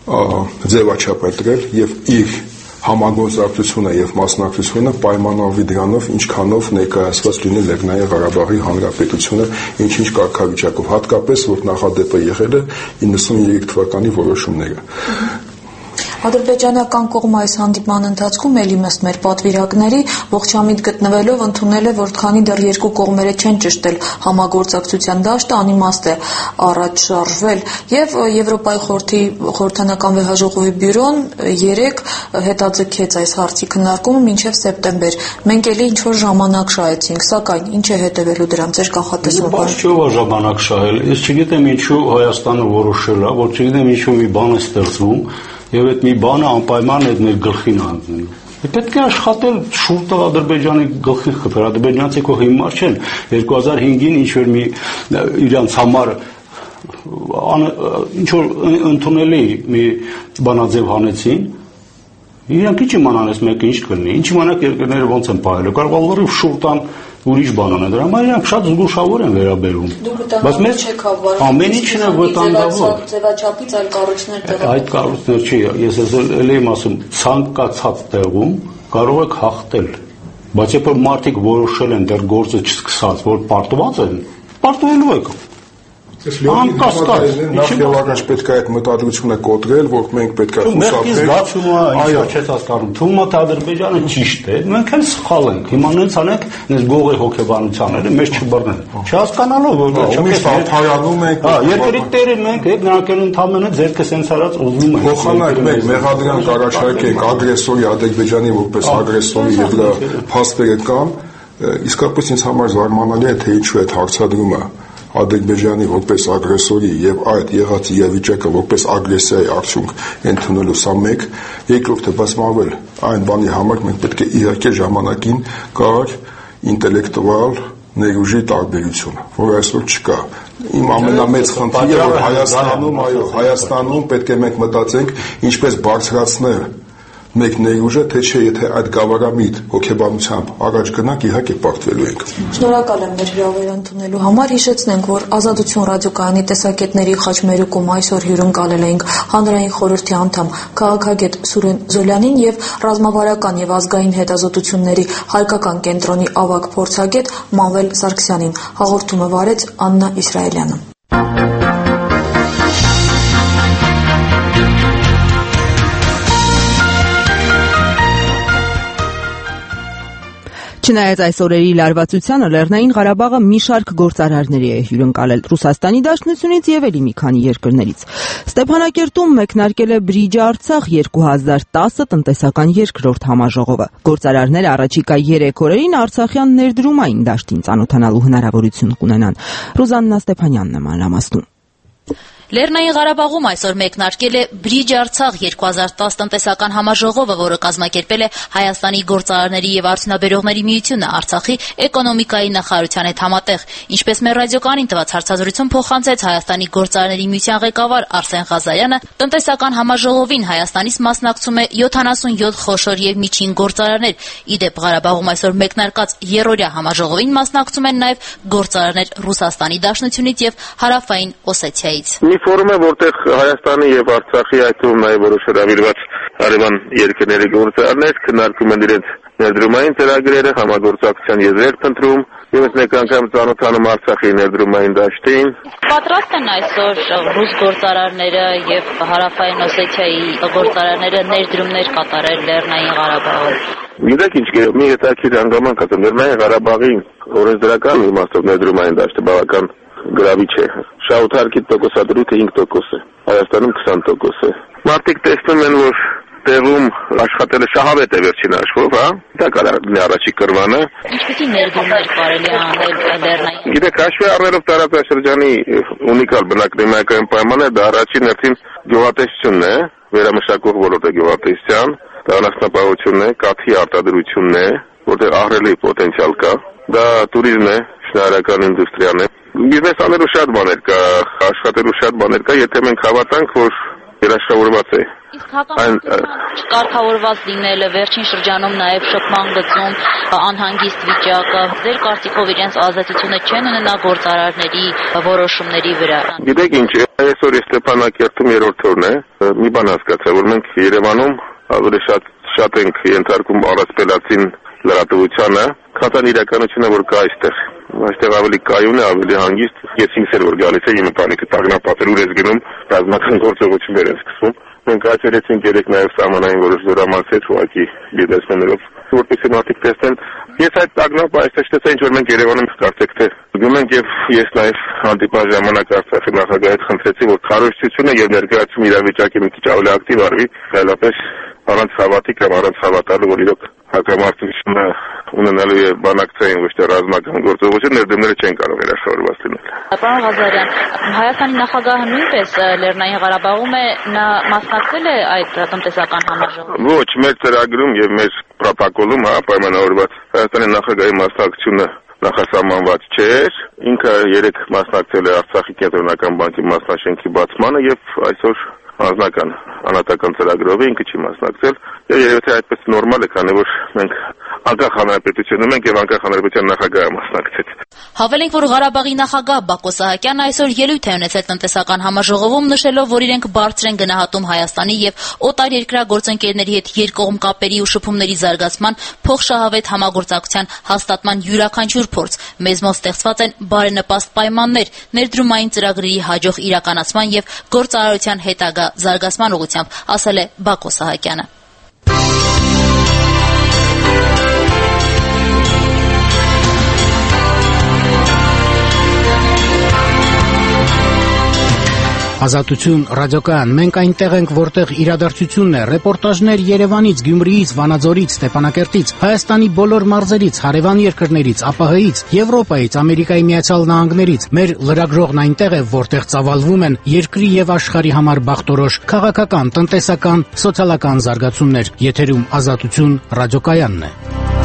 ձևաչափ ընտրել եւ իր համագործակցությունը եւ մասնակցությունը պայմանավորի դրանով, ինչքանով ներկայացված լինի Լեռնային Ղարաբաղի Հանրապետությունը ինչ-ինչ կարգավիճակով, հատկապես որ նախադեպը եղել է 93 թվականի որոշումները։ Ադրբեջանական կողմը այս հանդիպման ընթացքում ելի ըստ մեր պատվիրակների ողջամիտ գտնվելով ընդունել է, որ քանի դեռ 2 կողմերը չեն ճշտել համագործակցության դաշտը, անիմաստ է առաջ շարժվել եւ Եվրոպայի խորհրդի խորհրդանական վեհաժողովի բյուրոն 3 հետաձգեց այս հարցի քննարկումը մինչեւ սեպտեմբեր։ Մենք ելի ինչ-որ ժամանակ շահեցինք, սակայն ինչ է հետևելու դրան ձեր կանխատեսումը։ Բայց չէ՞ որ ժամանակ շահել։ Ես չգիտեմ ինչու Հայաստանը որոշել է, որ չգիտեմ ինչու մի բան է ստեղծվում եւ այդ մի բանը անպայման այդ մեր գլխին հանձնում։ Պետք է աշխատել շուտ տալ Ադրբեջանի գլխին խփել։ Ադրբեջանցիք ու հիմար չեն 2005-ին ինչ որ մի իրանց համար ինչ որ ընդունելի մի բանաձև հանեցին։ Իրանք ինչ իմանան այս մեկը ինչ կլինի։ Ինչ իմանաք երկրները ոնց են պահելու։ Կարող է լրիվ շուտ տան ուրիշ բան անեն։ Դրա համար իրանք շատ զգուշավոր են վերաբերվում։ Բայց մեզ ամեն ինչն է վտանգավոր։ Ձևաչափից այլ կառույցներ տեղադրել։ Այդ կառույցներ չի, ես էլ եմ ասում, ցանկացած տեղում կարող եք հաղթել։ Բայց երբ մարդիկ որոշել են դեռ գործը չսկսած, որ պարտված են, պարտվելու եք։ Նախ եւ առաջ պետք է այդ մտադրությունը կոտրել, որ մենք պետք է խուսափենք։ Այո, չես հասկանում։ Թվում է թե Ադրբեջանը ճիշտ է, մենք էլ սխալ ենք։ Հիմա նենց անենք, նենց գողի հոգեբանությունները մեզ չբռնեն։ Չհասկանալով որ չփայանում ենք։ Երկրի տերը մենք եք, նրանք էլ ընդհանրապես ձերքը սենց արած ուզում են։ Փոխանակ մենք մեղադրանք առաջարկենք ագրեսորի Ադրբեջանի որպես ագրեսորի եւ դրա փաստերը կան, իսկապես ինձ համար զարմանալի է թե ինչու այդ հարցադրումը Ադրբեջանի որպես ագրեսորի եւ այդ եղած իրավիճակը որպես ագրեսիայի արդյունք ընդունելու սա մեկ, երկրորդը բացմավել այն բանի համար մենք պետք է իհարկե ժամանակին կար ինտելեկտուալ ներուժի տարբերությունը, որ այսօր չկա։ Իմ ամենամեծ խնդիրը որ Հայաստանում պետք է մենք մտածենք ինչպես բարձրացնել մեկ ներուժը, թե չէ, եթե այդ գավառամիտ հոգեբանությամբ առաջ գնանք, իհարկե պարտվելու ենք։ Շնորհակալ եմ մեր հրավերը ընդունելու համար։ Հիշեցնենք, որ Ազատություն ռադիոկայանի տեսակետների խաչմերուկում այսօր հյուրընկալել էինք հանրային խորհրդի անդամ քաղաքագետ Սուրեն Զոլյանին եւ ռազմավարական եւ ազգային հետազոտությունների հայկական կենտրոնի ավագ փորձագետ Մանվել Սարգսյանին։ Հաղորդումը վարեց Աննա Իսրայելյանը։ Չնայած այս օրերի լարվածությանը, Լեռնային Ղարաբաղը մի շարք գործարարների է հյուրընկալել Ռուսաստանի Դաշնությունից եւ էլի մի քանի երկրներից։ Ստեփանակերտում մեկնարկել է Բրիջը Արցախ 2010 տնտեսական երկրորդ համաժողովը։ Գործարարները առաջիկա 3 օրերին Արցախյան ներդրումային դաշտին ծանոթանալու հնարավորություն կունենան։ Ռուզաննա Ստեփանյանն է մանրամասնում։ Լեռնային Ղարաբաղում այսօր մեկնարկել է Բրիջ Արցախ 2010 տնտեսական համաժողովը, որը կազմակերպել է Հայաստանի գործարարների եւ արդյունաբերողների միությունը Արցախի էկոնոմիկայի նախարարության հետ համատեղ։ Ինչպես մեր ռադիոկայանին տված հարցազրույցում փոխանցեց Հայաստանի գործարարների միության ղեկավար Արսեն Ղազարյանը, տնտեսական համաժողովին Հայաստանից մասնակցում է 77 խոշոր եւ միջին գործարարներ։ Իդեպ Ղարաբաղում այսօր մեկնարկած երրորդյա համաժողովին մասնակցում են նաեւ գործարարներ Ռուսաստանի Դաշնությունից եւ Հարավային Օսեթիայից։ Ֆորում է, որտեղ Հայաստանի եւ Արցախի այդ թվում նաեւ որոշ հրավիրված հարևան երկրների գործարարներ քննարկում են իրենց ներդրումային ծրագրերը, համագործակցության եզրեր փնտրում եւ մեկ անգամ ծանոթանում Արցախի ներդրումային դաշտին։ Պատրաստ են այսօր ռուս գործարարները եւ Հարավային Օսեթիայի գործարարները ներդրումներ կատարել Լեռնային Ղարաբաղում։ Գիտեք ինչ, մի հետաքրքիր հանգամանք կա, Լեռնային Ղարաբաղի օրենսդրական իմաստով ներդրումային դաշտը բավական գրավիչ է։ Շահութարկի տոկոսադրույթը 5% է, Հայաստանում 20% է։ Մարդիկ տեսնում են, որ տեղում աշխատելը շահավետ է վերջին հաշվով, հա։ Դա կարելի է առաջի կրվանը։ Ինչպիսի ներդրումներ կարելի է անել Լեռնային։ Գիտեք, հաշվի առնելով տարածաշրջանի ունիկալ բնակնյակային պայմանները, դա առաջին հերթին գյուղատնտեսությունն է, վերամշակող ոլորտը գյուղատնտեսության, անասնապահությունն է, կաթի արտադրությունն է, որտեղ ահռելի պոտենցիալ կա։ Դա տուրիզմ է, շինարարական ինդուստրիան է։ Բիզնես անելու շատ բաներ կա, աշխատելու շատ բաներ կա, եթե մենք հավատանք, որ երաշխավորված է։ Իսկ կարգավորված լինելը վերջին շրջանում նաև շփման գծում անհանգիստ վիճակը, ձեր կարծիքով իրենց ազատությունը չեն ունենա գործարարների որոշումների վրա։ Գիտեք ինչ, այսօր Ստեփանակերտում երրորդ օրն է, մի բան հասկացա, որ մենք Երևանում ավելի շատ ենք ենթարկում առասպելացին լրատվությանը, քան իրականությունը, որ կա այստեղ։ Այստեղ ավելի կայուն է, ավելի հանգիստ։ Ես ինքս էլ որ գալիս եմ, իմ ընտանիքը տագնապատել ուր ես գնում, ռազմական գործողություններ են սկսվում։ Մենք այցելեցինք երեք նաև սահմանային որոշ զորամասեր, ուղղակի բիզնեսմեններով, որպեսզի մարդիկ տեսնեն։ Ես այդ տագնապը այստեղ չտեսա, ինչ որ մենք Երևանում կարծեք թե գնում ենք, եւ ես նաև հանդիպման ժամանակ Արցախի նախագահի հետ խնդրեցի, որ քարոզությունը եւ ներկայացում իրավիճակի մի քիչ ավելի ակտիվ արվի, այլապես առանց հավատի կամ առանց հավատալու, որ իրոք հակամարտությունը ունենալու է բանակցային ոչ թե ռազմական գործողություն, ներդրումները չեն կարող երաշխավորված լինել։ Պարոն Ղազարյան, Հայաստանի նախագահը նույնպես Լեռնային Ղարաբաղում է, նա մասնակցել է այդ տնտեսական համաժողովին։ Ոչ, մեր ծրագրում եւ մեր պրոտոկոլում, պայմանավորված Հայաստանի նախագահի մասնակցությունը նախասահմանված չէր։ Ինքը երեք մասնակցել է Արցախի կենտրոնական բանկի մասնաշենքի բացմանը եւ այսօր անձնական անհատական ծրագրով ինքը չի մասնակցել։ Եվ երևի թե այդպես նորմալ է, քանի որ մենք անկախ հանրապետությունում ենք եւ անկախ հանրապետության նախագահը մասնակցեց։ Հավելենք, որ Ղարաբաղի նախագահ Բակո Սահակյանն այսօր ելույթ է ունեցել տնտեսական համաժողովում, նշելով, որ իրենք բարձր են գնահատում Հայաստանի եւ օտարերկրյա գործընկերների հետ երկկողմ կապերի ու շփումների զարգացման, փոխշահավետ համագործակցության հաստատման յուրաքանչյուր փորձ։ Մեզ մոտ ստեղծված են բարենպաստ պայմաններ ներդրումային ծրագրերի հաջող իրականացման եւ գործարարության հետագա զարգացման ուղղությամբ, ասել է Բակո Սահակյանը։ Ազատություն ռադիոկայան, մենք այնտեղ ենք, որտեղ իրադարձությունն է, ռեպորտաժներ Երևանից, Գյումրիից, Վանաձորից, Ստեփանակերտից, Հայաստանի բոլոր մարզերից, հարևան երկրներից, ԱՊՀ-ից, Եվրոպայից, Ամերիկայի Միացյալ Նահանգներից։ Մեր լրագրողն այնտեղ է, որտեղ ծավալվում են երկրի եւ աշխարհի համար բախտորոշ քաղաքական, տնտեսական, սոցիալական զարգացումներ։ Եթերում Ազատություն ռադիոկայանն է։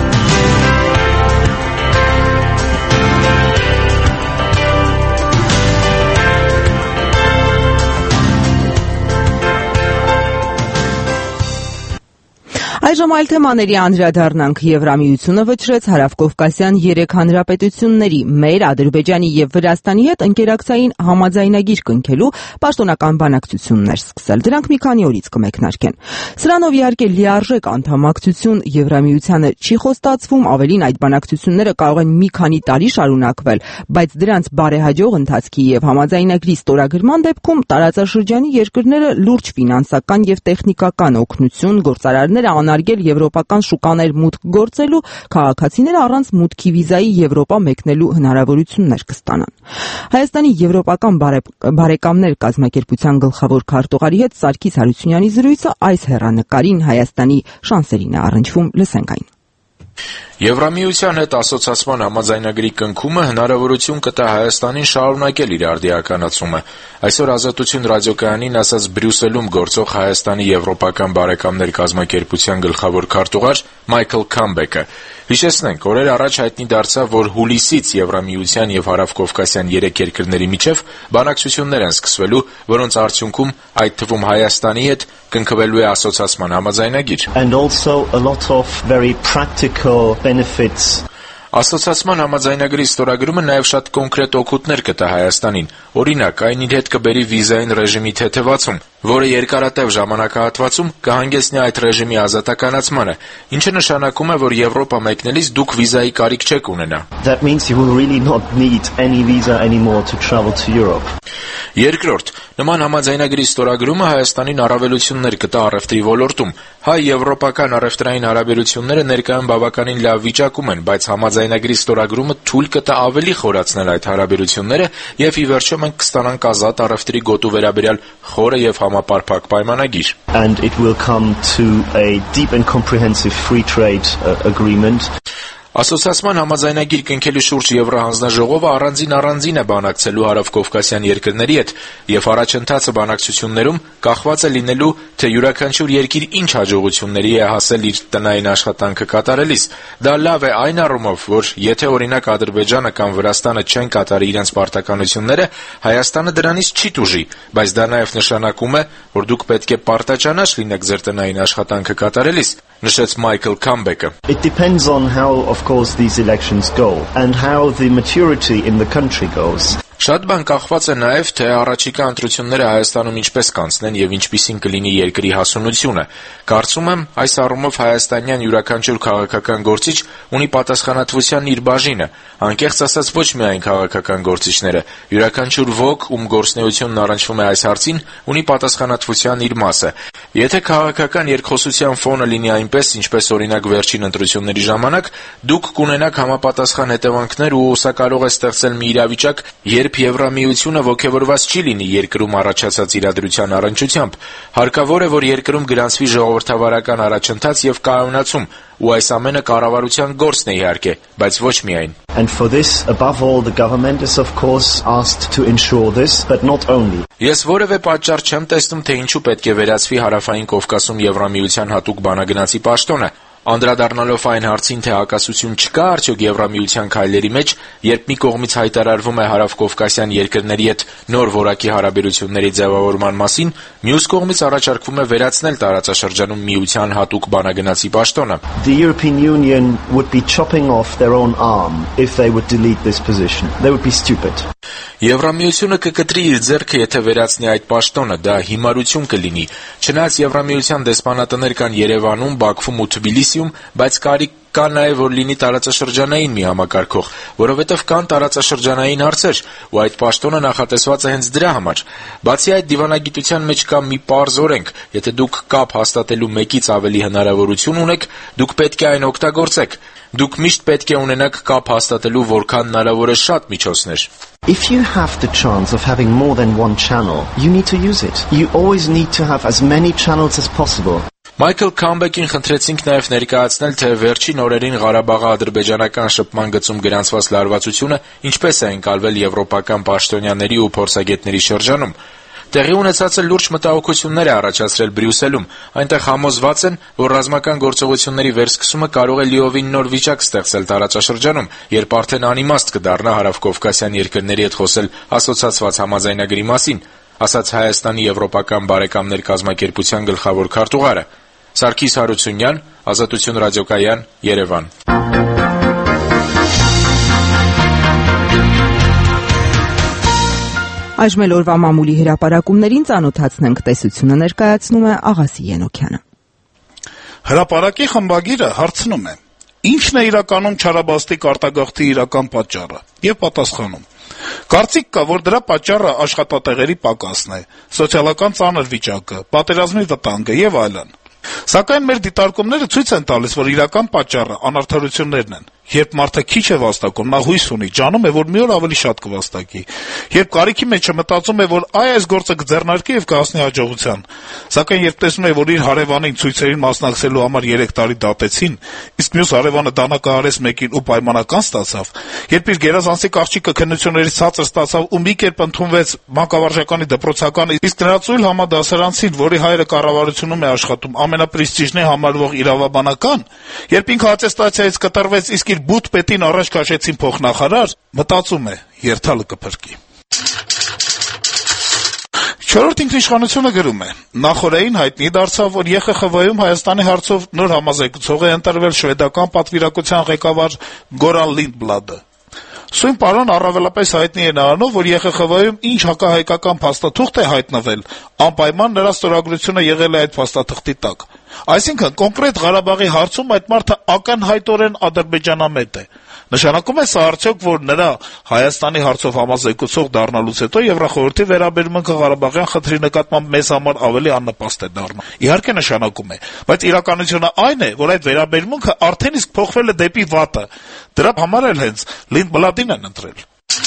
Այժմ այլ թեմաների անդրադառնանք։ Եվրամիությունը վճռեց հարավկովկասյան 3 հանրապետությունների՝ մեր, Ադրբեջանի եւ Վրաստանի հետ ընկերակցային համաձայնագիր կնքելու պաշտոնական բանակցություններ սկսել։ Դրանք մի քանի օրից կմեկնարկեն։ Սրանով իհարկե լիարժեք անդամակցություն Եվրամիությանը չի խոստացվում, ավելին այդ բանակցությունները կարող են մի քանի տարի շարունակվել, բայց դրանց բարեհաջող ընթացքի եւ համաձայնագրի ստորագրման դեպքում տարածաշրջանի երկրները լուրջ ֆինանսական եւ տեխնիկական օգնություն, գործարարները անարգել շարունակել եվրոպական շուկաներ մուտք գործելու, քաղաքացիները առանց մուտքի վիզայի Եվրոպա մեկնելու հնարավորություններ կստանան։ Հայաստանի եվրոպական բարեկամներ կազմակերպության գլխավոր քարտուղարի հետ Սարգիս Հարությունյանի զրույցը այս հեռանկարին Հայաստանի շանսերին է առնչվում, լսենք այն։ Եվրամիության հետ ասոցացման համաձայնագրի կնքումը հնարավորություն կտա Հայաստանին շարունակել իր արդիականացումը։ Այսօր Ազատություն ռադիոկայանին ասաց Բրյուսելում գործող Հայաստանի եվրոպական բարեկամներ կազմակերպության գլխավոր քարտուղար Մայքլ Քամբեկը։ Հիշեցնենք, օրեր առաջ հայտնի դարձավ, որ հուլիսից Եվրամիության եւ Հարավկովկասյան 3 երկրների միջև բանակցություններ են սկսվելու, որոնց արդյունքում, այդ թվում Հայաստանի հետ, կնքվելու է ասոցացման համաձայնագիր։ And also a lot of very practical benefits. Ասոցացման համաձայնագրի ստորագրումը նաև շատ կոնկրետ օգուտներ կտա Հայաստանին։ Օրինակ, այն իր հետ կբերի վիզային ռեժիմի թեթևացում, որը երկարատև ժամանակահատվածում կհանգեցնի այդ ռեժիմի ազատականացմանը, ինչը նշանակում է, որ Եվրոպա մեկնելիս դուք վիզայի կարիք չեք ունենա։ That means you will really not need any visa anymore to travel to Europe. Երկրորդ, նման համաձայնագրի ստորագրումը Հայաստանին առավելություններ կտա առևտրի ոլորտում։ Հայ-եվրոպական առևտրային հարաբերությունները ներկայում բավականին լավ վիճակում են, բայց համաձայնագրի ստորագրումը թույլ կտա ավելի խորացնել այդ հարաբերությունները եւ ի վերջո մենք կստանանք ազատ առևտրի գոտու վերաբերյալ խորը եւ համապարփակ պայմանագիր։ And it will come to a deep and comprehensive free trade agreement. Ասոցիացման համաձայնագիր կնքելու շուրջ Եվրահանձնաժողովը առանձին է բանակցելու Հարավկովկասյան երկրների հետ եւ առաջընթացը բանակցություններում կախված է լինելու, թե յուրաքանչյուր երկիր ինչ հաջողությունների է հասել իր տնային աշխատանքը կատարելիս։ Դա լավ է այն առումով, որ եթե օրինակ Ադրբեջանը կամ Վրաստանը չեն կատարի իրենց պարտականությունները, Հայաստանը դրանից չի տուժի, բայց դա նաեւ նշանակում է, որ դուք պետք է պարտաճանաչ լինեք ձեր տնային աշխատանքը կատարելիս, նշեց Մայքլ Քամբեկը։ It depends on how, of course, these elections go and how the maturity in the country goes. Շատ բան կախված է նաև, թե առաջիկա ընտրությունները Հայաստանում ինչպես կանցնեն եւ ինչպիսին կլինի երկրի հասունությունը։ Կարծում եմ, այս առումով հայաստանյան յուրաքանչյուր քաղաքական գործիչ ունի պատասխանատվության իր բաժինը, անկեղծ ասած ոչ միայն քաղաքական գործիչները, յուրաքանչյուր ոք, ում գործունեությունն առնչվում է այս հարցին, ունի պատասխանատվության իր մասը։ Եթե քաղաքական երկխոսության ֆոնը լինի այնպես, ինչպես օրինակ վերջին ընտրությունների ժամանակ, դուք կունենաք համապատասխան հետևանքներ ու սա կարող է ստեղծել մի իրավիճակ, երբ Եվրամիությունը ոգևորված չի լինի երկրում առաջացած իրադրության առնչությամբ, հարկավոր է, որ երկրում գրանցվի ժողովրդավարական առաջընթաց եւ կայունացում, ու այս ամենը կառավարության գործն է իհարկե, բայց ոչ միայն։ And for this, above all, the government is of course asked to ensure this, but not only. Ես որևէ պատճառ չեմ տեսնում, թե ինչու պետք է վերացվի Հարավային Կովկասում Եվրամիության հատուկ բանագնացի պաշտոնը։ Անդրադառնալով այն հարցին, թե հակասություն չկա արդյոք Եվրամիության քայլերի մեջ, երբ մի կողմից հայտարարվում է Հարավկովկասյան երկրների հետ նոր որակի հարաբերությունների ձևավորման մասին, մյուս կողմից առաջարկվում է վերացնել տարածաշրջանում միության հատուկ բանագնացի պաշտոնը։ The European Union would be chopping off their own arm if they would delete this position. They would be stupid. Եվրամիությունը կկտրի իր ձեռքը, եթե վերացնի այդ պաշտոնը, դա հիմարություն կլինի։ Չնայած Եվրամիության դեսպանատներ կան Երևանում, Բաքվում ու Թբիլիսիում, բայց կարիք կա նաև որ լինի տարածաշրջանային մի համակարգող, որովհետև կան տարածաշրջանային հարցեր, ու այդ պաշտոնը նախատեսված է հենց դրա համար։ Բացի այդ, դիվանագիտության մեջ կա մի պարզ օրենք, եթե դուք կապ հաստատելու մեկից ավելի հնարավորություն ունեք, դուք պետք է այն օգտագործեք։ Դուք միշտ պետք է ունենաք կապ հաստատելու որքան հնարավոր է շատ միջոցներ։ If you have the chance of having more than one channel, you need to use it. You always need to have as many channels as possible. Մայքլ Քամբեկին խնդրեցինք նաև ներկայացնել, թե վերջին օրերին Ղարաբաղի ադրբեջանական շփման գծում գրանցված լարվածությունը ինչպես է ընկալվել եվրոպական պաշտոնյաների ու փորձագետների շրջանում։ Տեղի ունեցածը լուրջ մտահոգություններ է առաջացրել Բրյուսելում։ Այնտեղ համոզված են, որ ռազմական գործողությունների վերսկսումը կարող է լիովին նոր վիճակ ստեղծել տարածաշրջանում, երբ արդեն անիմաստ կդառնա Հարավկովկասյան երկրների հետ խոսել ասոցացված համաձայնագրի մասին, ասաց Հայաստանի եվրոպական բարեկամներ կազմակերպության գլխավոր քարտուղարը։ Սարգիս Հարությունյան, Ազատություն ռադիոկայան, Երևան։ Այժմ էլ օրվա մամուլի հրապարակումներին ծանոթացնենք, տեսությունը ներկայացնում է Աղասի Ենոքյանը։ Հրապարակի խմբագիրը հարցնում է. Ինչն է իրականում չարաբաստիկ արտագաղթի իրական պատճառը, եւ պատասխանում. Կարծիք կա, որ դրա պատճառը աշխատատեղերի պակասն է, սոցիալական ծանր վիճակը, պատերազմի վտանգը եւ այլն։ Սակայն մեր դիտարկումները ցույց են տալիս, որ իրական պատճառը անարդարություններն են։ Երբ մարդը քիչ է վաստակում, նա հույս ունի, ջանում է, որ մի օր ավելի շատ կվաստակի։ Երբ կարիքի մեջ մտածում է, որ այս գործը կձեռնարկի եւ կհասնի հաջողության, սակայն երբ տեսնում է, որ իր հարևանին ցույցերին մասնակցելու համար 3 տարի դատեցին, իսկ մյուս հարևանը դանակը արեց մեկին ու պայմանական ստացավ, երբ իր գերազանցիկ աղջիկը քննություններից ցածր ստացավ ու մի կերպ ընդունվեց մանկավարժականի դպրոցական, իսկ նրա ծույլ համադասարանցին, որի հայրը կառավարությունում է աշխատում, ամենապրեստիժնի համարվող իրավաբանական, երբ ինքը ատեստացիայից կտրվեց, իսկ իր բութ պետին առաջ քաշեցին փոխնախարար, մտածում է, երթալը կփրկի։ Չորրորդ ինքնիշխանությունը գրում է. նախորդին հայտնի դարձավ, որ ԵԽԽՎ-ում Հայաստանի հարցով նոր համազեկուցող է ընտրվել շվեդական պատվիրակության ղեկավար Գորան Լինդբլադը։ Սույն պարոն առավելապես հայտնի է նրանով, որ ԵԽԽՎ-ում ինչ հակահայկական փաստաթուղթ է հայտնվել, անպայման նրա ստորագրությունը եղել է այդ փաստաթղթի տակ։ Այսինքն, կոնկրետ Ղարաբաղի հարցում այդ մարդը ակնհայտորեն ադրբեջանամետ է։ Նշանակում է սա արդյոք, որ նրա Հայաստանի հարցով համազեկուցող դառնալուց հետո Եվրախորհրդի վերաբերմունքը Ղարաբաղյան խնդրի նկատմամբ մեզ համար ավելի աննպաստ է դառնում։ Իհարկե նշանակում է, բայց իրականությունը այն է, որ այդ վերաբերմունքը արդեն իսկ փոխվել է դեպի վատը։ Դրա համար էլ հենց Լինդբլադին են ընտրել։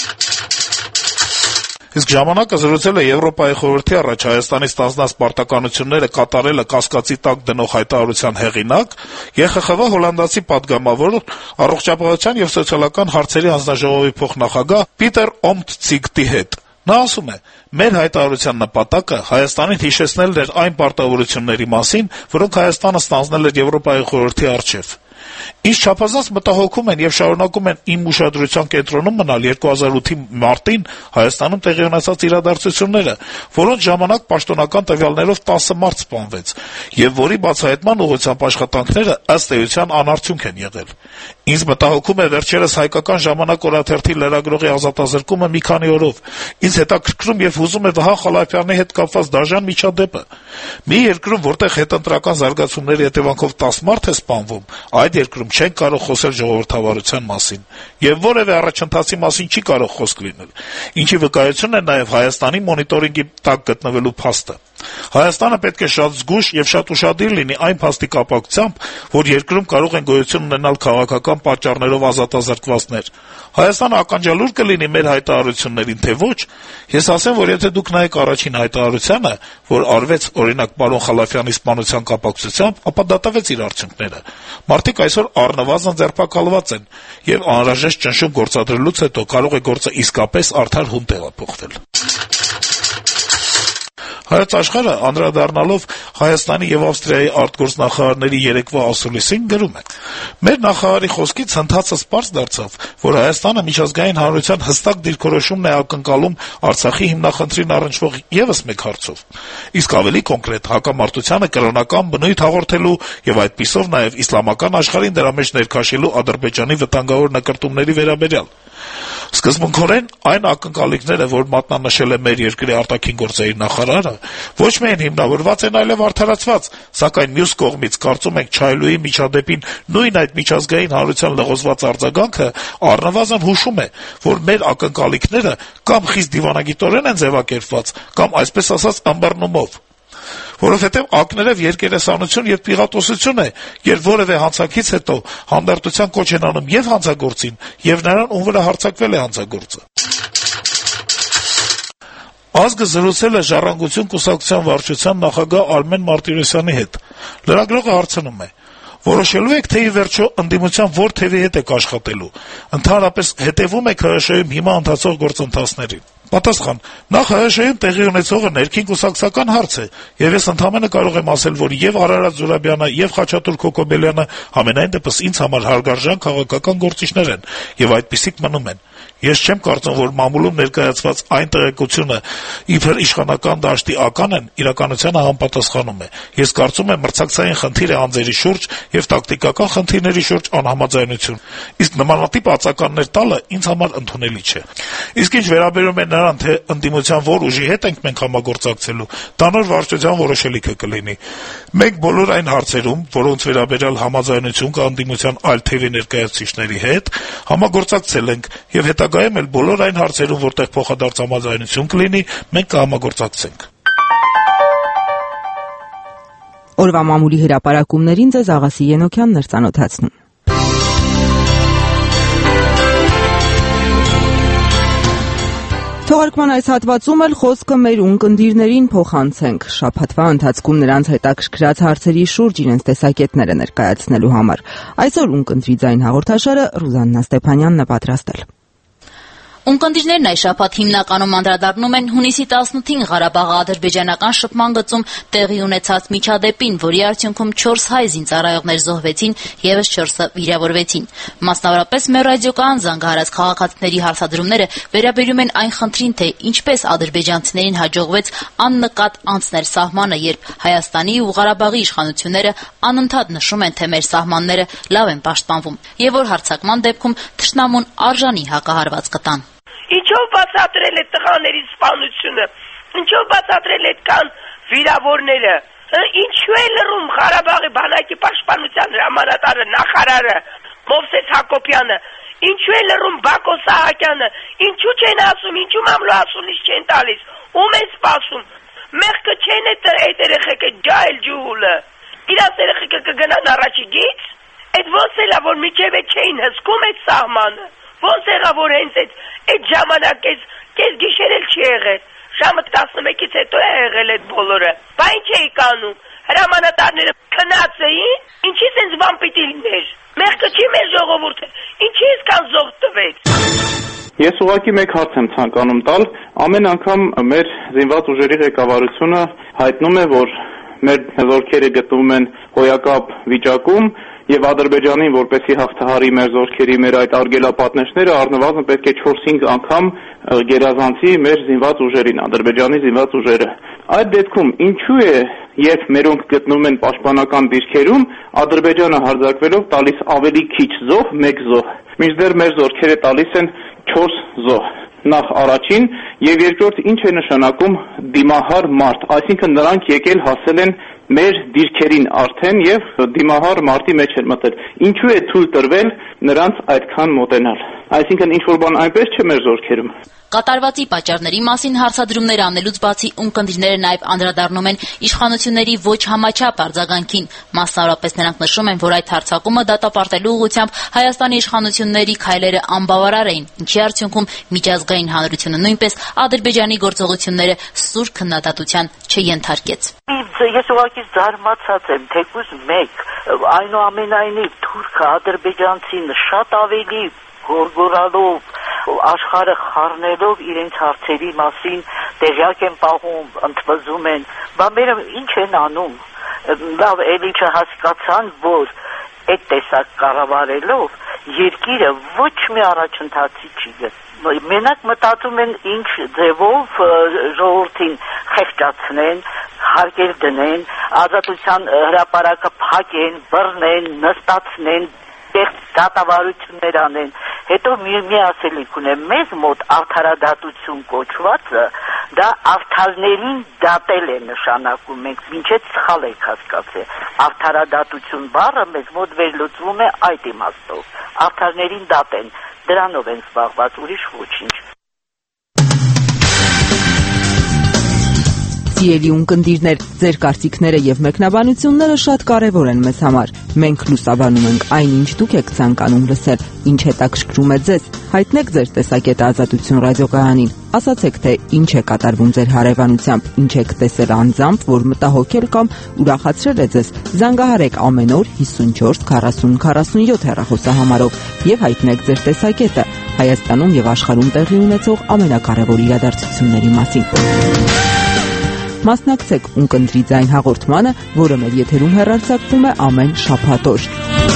Իսկ ժամանակը զրուցել է Եվրոպայի խորհրդի առաջ Հայաստանի ստանձնած պարտականությունները կատարելը կասկածի տակ դնող հայտարարության հեղինակ, ԵԽԽՎ հոլանդացի պատգամավոր, առողջապահության եւ սոցիալական հարցերի հանձնաժողովի փոխնախագահ Պիտեր Օմտցիգտի հետ։ Նա ասում է. մեր հայտարարության նպատակը Հայաստանին հիշեցնելն էր այն պարտավորությունների մասին, որոնք Հայաստանը ստանձնել էր Եվրոպայի խորհրդի առջեւ։ Ինչ չափազանց մտահոգում են եւ շարունակում են իմ ուշադրության կենտրոնում մնալ 2008-ի մարտին Հայաստանում տեղի ունեցած իրադարձությունները, որոնց ժամանակ պաշտոնական տվյալներով 10 մարդ սպանվեց, եւ որի բացահայտման ուղղությամբ աշխատանքները ըստ էության անարդյունք են եղել։ Ինձ մտահոգում է վերջերս հայկական ժամանակ օրաթերթի լրագրողի ազատազրկումը մի քանի օրով։ Ինձ հետաքրքրում եւ հուզում է Վահան Խալափյանի հետ կապված դաժան միջադեպը։ Մի երկրում, որտեղ հետընտրական զարգացումների հետևանքով 10 մարդ է սպանվում, այդ երկրում չեն կարող խոսել ժողովրդավարության մասին եւ որեւէ առաջընթացի մասին չի կարող խոսք լինել, ինչի վկայություն է նաեւ Հայաստանի մոնիտորինգի տակ գտնվելու փաստը։ Հայաստանը պետք է շատ զգույշ եւ շատ ուշադիր լինի այն փաստի կապակցությամբ, որ երկրում կարող են գոյություն ունենալ քաղաքական պատճառներով ազատազրկվածներ։ Հայաստանը ականջալուր կլինի մեր հայտարարություններին, թե ոչ։ Ես ասեմ, որ եթե դուք նայեք առաջին հայտարարությանը, որ արվեց օրինակ պարոն Խալափյանի սպանության կապակցությամբ, ապա դատավեց իր արդյունքները։ Մարդիկ այսօր առնվազն ձերբակալված են եւ անհրաժեշտ ճնշում գործադրելուց հետո կարող է գործը իսկապես արդար հուն տեղափոխվել։ Հայոց աշխարհը անդրադառնալով Հայաստանի եւ Ավստրիայի արտգործնախարարների երեկվա ասուլիսին գրում է. մեր նախարարի խոսքից հնդածը սպարզ դարձավ, որ Հայաստանը միջազգային հանրության հստակ դիրքորոշումն է ակնկալում Արցախի հիմնախնդրին առնչվող եւս մեկ հարցով, իսկ ավելի կոնկրետ հակամարտությանը կրոնական բնույթ հաղորդելու եւ այդպիսով նաեւ իսլամական աշխարհին դրա մեջ ներքաշելու Ադրբեջանի վտանգավոր նկրտումների վերաբերյալ։ Սկզբունքորեն այն ակնկալիքները, որ մատնանշել է մեր երկրի արտաքին գործերի նախարարը, ոչ միայն հիմնավորված են, այլև արդարացված, սակայն մյուս կողմից կարծում ենք Չայլուի միջադեպին նույն այդ միջազգային հանրության լղոզված արձագանքը առնվազն հուշում է, որ մեր ակնկալիքները կամ խիստ դիվանագիտորեն են ձևակերպված, կամ այսպես ասած ըմբռնումով։ Որովհետև ակներև երկերեսանություն եւ պիղատոսություն է, երբ որևէ հանցակից հետո հանդարտության կոչ են անում եւ հանցագործին, եւ նրան, ում վրա հարձակվել է հանցագործը։ Ազգը զրուցել է Ժառանգություն կուսակցության վարչության նախագահ Արմեն Մարտիրոսյանի հետ։ Լրագրողը հարցնում է. որոշելու եք, թե ի վերջո ընդդիմության որ թևի հետ եք աշխատելու, ընդհանրապես հետևում եք ՀՀՇ-ում հիմա ընթացող գործընթացներին։ Պատասխան. նախ ՀՀՇ-ում տեղի ունեցողը ներքին կուսակցական հարց է, եւ ես ընդհանրապես կարող եմ ասել, որ եւ Արարատ Զուրաբյանը, եւ Խաչատուր Քոկոբելյանը համենայն դեպս ինձ համար հարգարժան քաղաքական գործիչներ են, եւ այդպիսիք մնում են։ Ես չեմ կարծում, որ մամուլում ներկայացված այն տեղեկությունը իբր իշխանական դաշտի ական են, իրականությանը համապատասխանում է։ Ես կարծում եմ, մրցակցային խնդիր է անձերի շուրջ եւ տակտիկական խնդիրների շուրջ անհամաձայնություն։ Իսկ նմանատիպ ածականներ տալը ինձ համար ընդունելի չէ։ Իսկ ինչ վերաբերում է նրան, թե ընդդիմության որ ուժի հետ ենք մենք համագործակցելու, դա նոր վարչության որոշելիքը կլինի։ Մենք բոլոր այն հարցերում, որոնց վերաբերյալ համաձայնություն կա ընդդիմության այլ թևի ներկայացուցիչների հետ, համագործակցել ենք եւ հետագայում էլ բոլոր այն հարցերում, որտեղ փոխադարձ համաձայնություն կլինի, մենք կհամագործակցենք։ Օրվա մամուլի հրապարակումներին ձեզ Աղասի Ենոքյանն էր ծանոթացնում։ Թողարկման այս հատվածում էլ խոսքը մեր ունկնդիրներին փոխանցենք շաբաթվա ընթացքում նրանց հետաքրքրած հարցերի շուրջ իրենց տեսակետները ներկայացնելու համար։ Այսօր ունկնդրի ձայն հաղորդաշարը Ռուզաննա Ստեփանյանն է պատրաստել։ Ունկնդիրներն այս շաբաթ հիմնականում անդրադառնում են հունիսի 18-ին Ղարաբաղի ադրբեջանական շփման գծում տեղի ունեցած միջադեպին, որի արդյունքում 4 հայ զինծառայողներ զոհվեցին, եւս 4-ը վիրավորվեցին։ Մասնավորապես մեր ռադիոկայան զանգահարած քաղաքացիների հարցադրումները վերաբերում են այն խնդրին, թե ինչպես ադրբեջանցիներին հաջողվեց աննկատ անցնել սահմանը, երբ Հայաստանի ու Ղարաբաղի իշխանությունները անընդհատ նշում են, թե մեր սահմանները լավ են պաշտպանվում, եւ որ հարձակման դեպքում թշնամուն արժանի հակահարված կտան։ Ինչով բացատրել է տղաների սպանությունը, ինչով բացատրել է կան վիրավորները, ինչու է լռում Ղարաբաղի բանակի պաշտպանության հրամանատարը, նախարարը Մովսես Հակոբյանը, ինչու է լռում Բակո Սահակյանը, ինչու չեն ասում, ինչու մամլոասունից չեն տալիս, ում են սպասում, մեղքը չեն այդ երեխեքը ջահել ջուհուլը, իրաց երեխեքը կգնան առաջի գից, այդ ոնց էլա, որ միջև չէին հսկում այդ սահմանը, ոնց եղա, որ հենց այդ ժամանակ կես գիշեր էլ չի եղել, ժամը 11-ից հետո է եղել այդ բոլորը, բա ինչ էի կանում, հրամանատարները քնած էին, ինչի սենց բան պիտի լիներ, մեղքը չի մեր ժողովուրդը, ինչի այսքան զոհ տվեց։ Ես ուղղակի մեկ հարց եմ ցանկանում տալ, ամեն անգամ մեր զինված ուժերի ղեկավարությունը հայտնում է, որ մեր զորքերը գտնվում են հոյակապ վիճակում, եւ Ադրբեջանին, որպեսի հաղթահարի մեր զորքերի մեր այդ արգելապատնեշները, առնվազն պետք է 4-5 անգամ գերազանցի մեր զինված ուժերին, Ադրբեջանի զինված ուժերը։ Այդ դեպքում ինչու է, երբ մերոնք գտնվում են պաշտպանական դիրքերում, Ադրբեջանը հարձակվելով տալիս ավելի քիչ զոհ, 1 զոհ, մինչդեռ մեր զորքերը տալիս են 4 զոհ։ Նախ առաջին եւ երկրորդ ինչ է նշանակում դիմահար մարդ, այսինքն նրանք եկել հասել են մեր դիրքերին արդեն եւ դիմահար մարտի մեջ են մտել։ Ինչու է թույլ տրվել նրանց այդքան մոտենալ։ Այսինքն ինչ որ բան այնպես չէ մեր զորքերում։ Կատարվածի պատճառների մասին հարցադրումներ անելուց բացի ունկնդիրները նաև անդրադառնում են իշխանությունների ոչ համաչափ արձագանքին։ Մասնավորապես նրանք նշում են, որ այդ հարձակումը դատապարտելու ուղղությամբ Հայաստանի իշխանությունների քայլերը անբավարար էին, ինչի արդյունքում միջազգային հանրությունը նույնպես Ադրբեջանի գործողությունները սուր քննադատության չենթարկեց։ Ես ուղղակի զարմացած եմ, թեկուզ մեկ, այնուամենայնիվ թուրքը ադրբեջանցին շատ ավելի գորգորալով աշխարհը խառնելով իրենց հարցերի մասին տեղյակ են պահում, ընդվզում են, բա մերը ինչ են անում, լավ էլի չհասկացան, որ այդ տեսակ կառավարելով երկիրը ոչ մի առաջընթացի չի գտնում։ Մենակ մտածում են ինչ ձևով ժողովրդին խեղճացնեն, հարկեր դնեն, ազատության հրապարակը փակեն, բռնեն, նստացնեն, դատավարություններ անեն, հետո մի ասելիք ունեմ, մեզ մոտ արդարադատություն կոչվածը, դա արդարներին դատել է նշանակում, մենք մինչև սխալ եք հասկացել, արդարադատություն բառը մեզ մոտ վերլուծվում է այդ իմաստով, արդարներին դատեն, դրանով են զբաղված, ուրիշ ոչինչ։ Սիրելի ունկնդիրներ, ձեր կարծիքները եւ մեկնաբանությունները շատ կարեւոր են մեզ համար։ Մենք լուսաբանում ենք այն, ինչ դուք եք ցանկանում լսել, ինչ հետաքրքրում է ձեզ։ Հայտնեք ձեր տեսակետը Ազատություն ռադիոկայանին։ Ասացեք, թե ինչ է կատարվում ձեր հարևանությամբ, ինչ եք տեսել անձամբ, որ մտահոգել կամ ուրախացրել է ձեզ։ Զանգահարեք ամեն օր 54 40 47 հեռախոսահամարով եւ հայտնեք ձեր տեսակետը Հայաստանում եւ աշխարհում տեղի ունեցող ամենակարևոր իրադարձությունների մասին։ Մասնակցեք ունկնդրի ձայն հաղորդմանը, որը մեր եթերում հեռարձակվում է ամեն շաբաթ օր։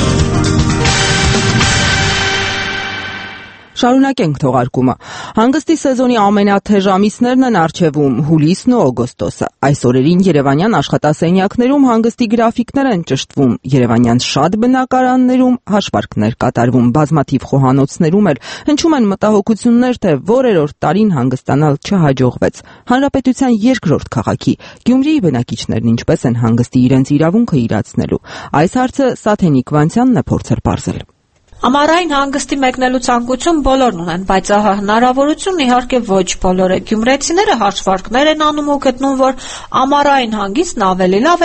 Շարունակենք թողարկումը։ Հանգստի սեզոնի ամենաթեժ ամիսներն են առջևում հուլիսն ու օգոստոսը։ Այս օրերին երևանյան աշխատասենյակներում հանգստի գրաֆիկներ են ճշտվում, երևանյան շատ բնակարաններում հաշվարկներ կատարվում, բազմաթիվ խոհանոցներում էլ հնչում են մտահոգություններ, թե որերորդ տարին հանգստանալ չհաջողվեց։ Հանրապետության երկրորդ քաղաքի Գյումրիի բնակիչներն ինչպես են հանգստի իրենց իրավունքը իրացնելու։ Այս հարցը Սաթենիկ Վանցյանն է փորձել պարզել։ Ամառային հանգստի մեկնելու ցանկություն բոլորն ունեն, բայց ահա հնարավորությունն իհարկե ոչ բոլորը։ Գյումրեցիները հաշվարկներ են անում ու գտնում, որ ամառային հանգիստն ավելի լավ է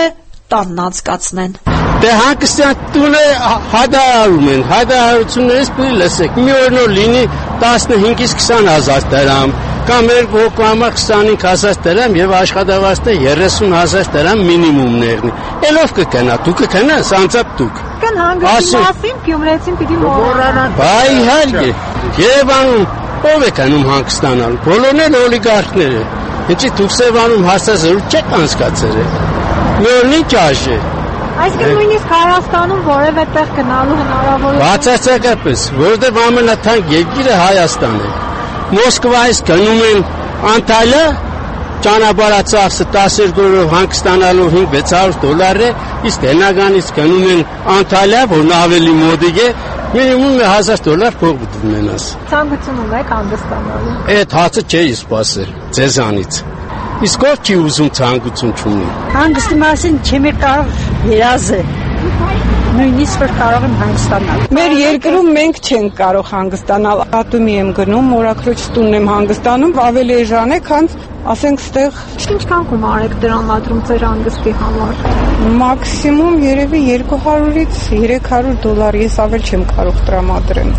տանն անցկացնեն։ Դե հանգստյան տունը հադարում են, հադարություններից պիտի լսեք։ Մի օրնոր լինի 15-ից 20 հազար դրամ, կամ մեր հոգամա 25,000 դրամ եւ աշխատավարձը 30,000 դրամ մինիմումներն։ Էլով կգնա, դու կգնաս, անցապ դուք։ Կան հանգստի մասին Գյումրեցին պիտի մոռանան։ Բայ իհարկե։ Երևանում ով է կանում հանգստանալ։ Բոլորն են օլիգարխներ։ Ինչի դուք Սևանում հարցազրույց չեք անցկացրել։ Նորնի ճաշ է։ Այսինքն նույնիսկ Հայաստանում որևէ տեղ գնալու հնարավորություն։ Բացարձակապես, որովհետև ամենաթանկ երկիրը Հայաստանն է։ Մոսկվայից գնում են Անտալիա, ճանապարհածախսը 12 օրով հանգստանալու $500-600 է, իսկ հենականից գնում են Անտալիա, որն ավելի մոդիկ է, մինիմում $1,000 փող ունենաս։ Ցանկություն ունեք հանգստանալու։ Այդ հացը չէի սպասել ձեզանից։ Իսկ ով չի ուզում ցանկություն չունի։ Հանգստի մասին չեմ կարող երազել։ Նույնիսկ որ կարող եմ հանգստանալ։ Մեր երկրում մենք չենք կարող հանգստանալ։ Ատումի եմ գնում, մորաքրոջ տունն եմ հանգստանում, ավելի էժան է, քան ասենք ստեղ։ Ինչքան գումար եք տրամադրում ձեր հանգստի համար։ Մաքսիմում երևի $200-ից $300, ես ավել չեմ կարող տրամադրել։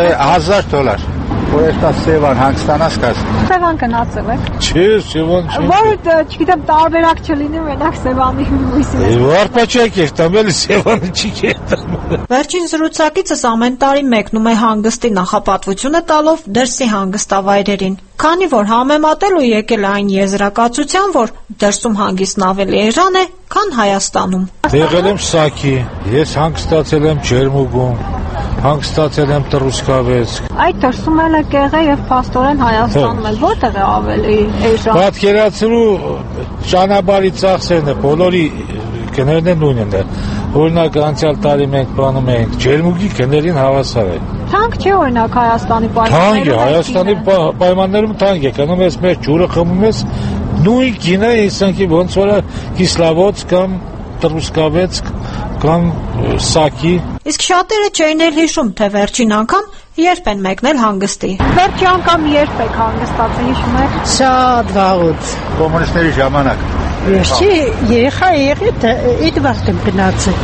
$1,000 որ էստա Սևան հանգստանաս կաս։ Սևան գնացել եք։ Չէ, Սևան չէ։ Որը չգիտեմ տարբերակ չլինի մենակ Սևանի հյուսիսի։ Վարպաճակ եք տամ, էլի Սևանը չի կետամ։ Վերջին զրուցակիցս ամեն տարի մեկնում է հանգստի նախապատվությունը տալով դրսի հանգստավայրերին։ Քանի որ համեմատելու եկել այն եզրակացության, որ դրսում հանգիստն ավելի էժան է, քան Հայաստանում։ Եղել եմ Սակի, ես հանգստացել եմ Ջերմուգում, հանգստացել եմ Տրուսկավեցկ։ Այդ դրսում էլ է կեղե եւ փաստորեն Հայաստանում էլ որտեղ է ավելի էժան։ Պատկերացրու ճանապարհի ծախսերն է, բոլորի գներն են նույնն է։ Օրինակ անցյալ տարի մենք բանում էինք Ջերմուգի գներին հավասար է։ Թանկ չէ օրինակ Հայաստանի պայմաններում։ Թանկ է, Հայաստանի պայմաններում թանկ է, կանում ես մեր ջուրը խմում ես նույն գինը, իսկի ոնց որ Կիսլավոց կամ Տրուսկավեցկ կամ Սակի։ Իսկ շատերը չէին էլ հիշում, թե վերջին անգամ երբ են մեկնել հանգստի։ Վերջի անգամ երբ եք հանգստացել, հիշում եք։ Շատ վաղուց։ Կոմունիստների ժամանակ։ Վերջի երեխա եղել այդ վաղտ եմ գնացել։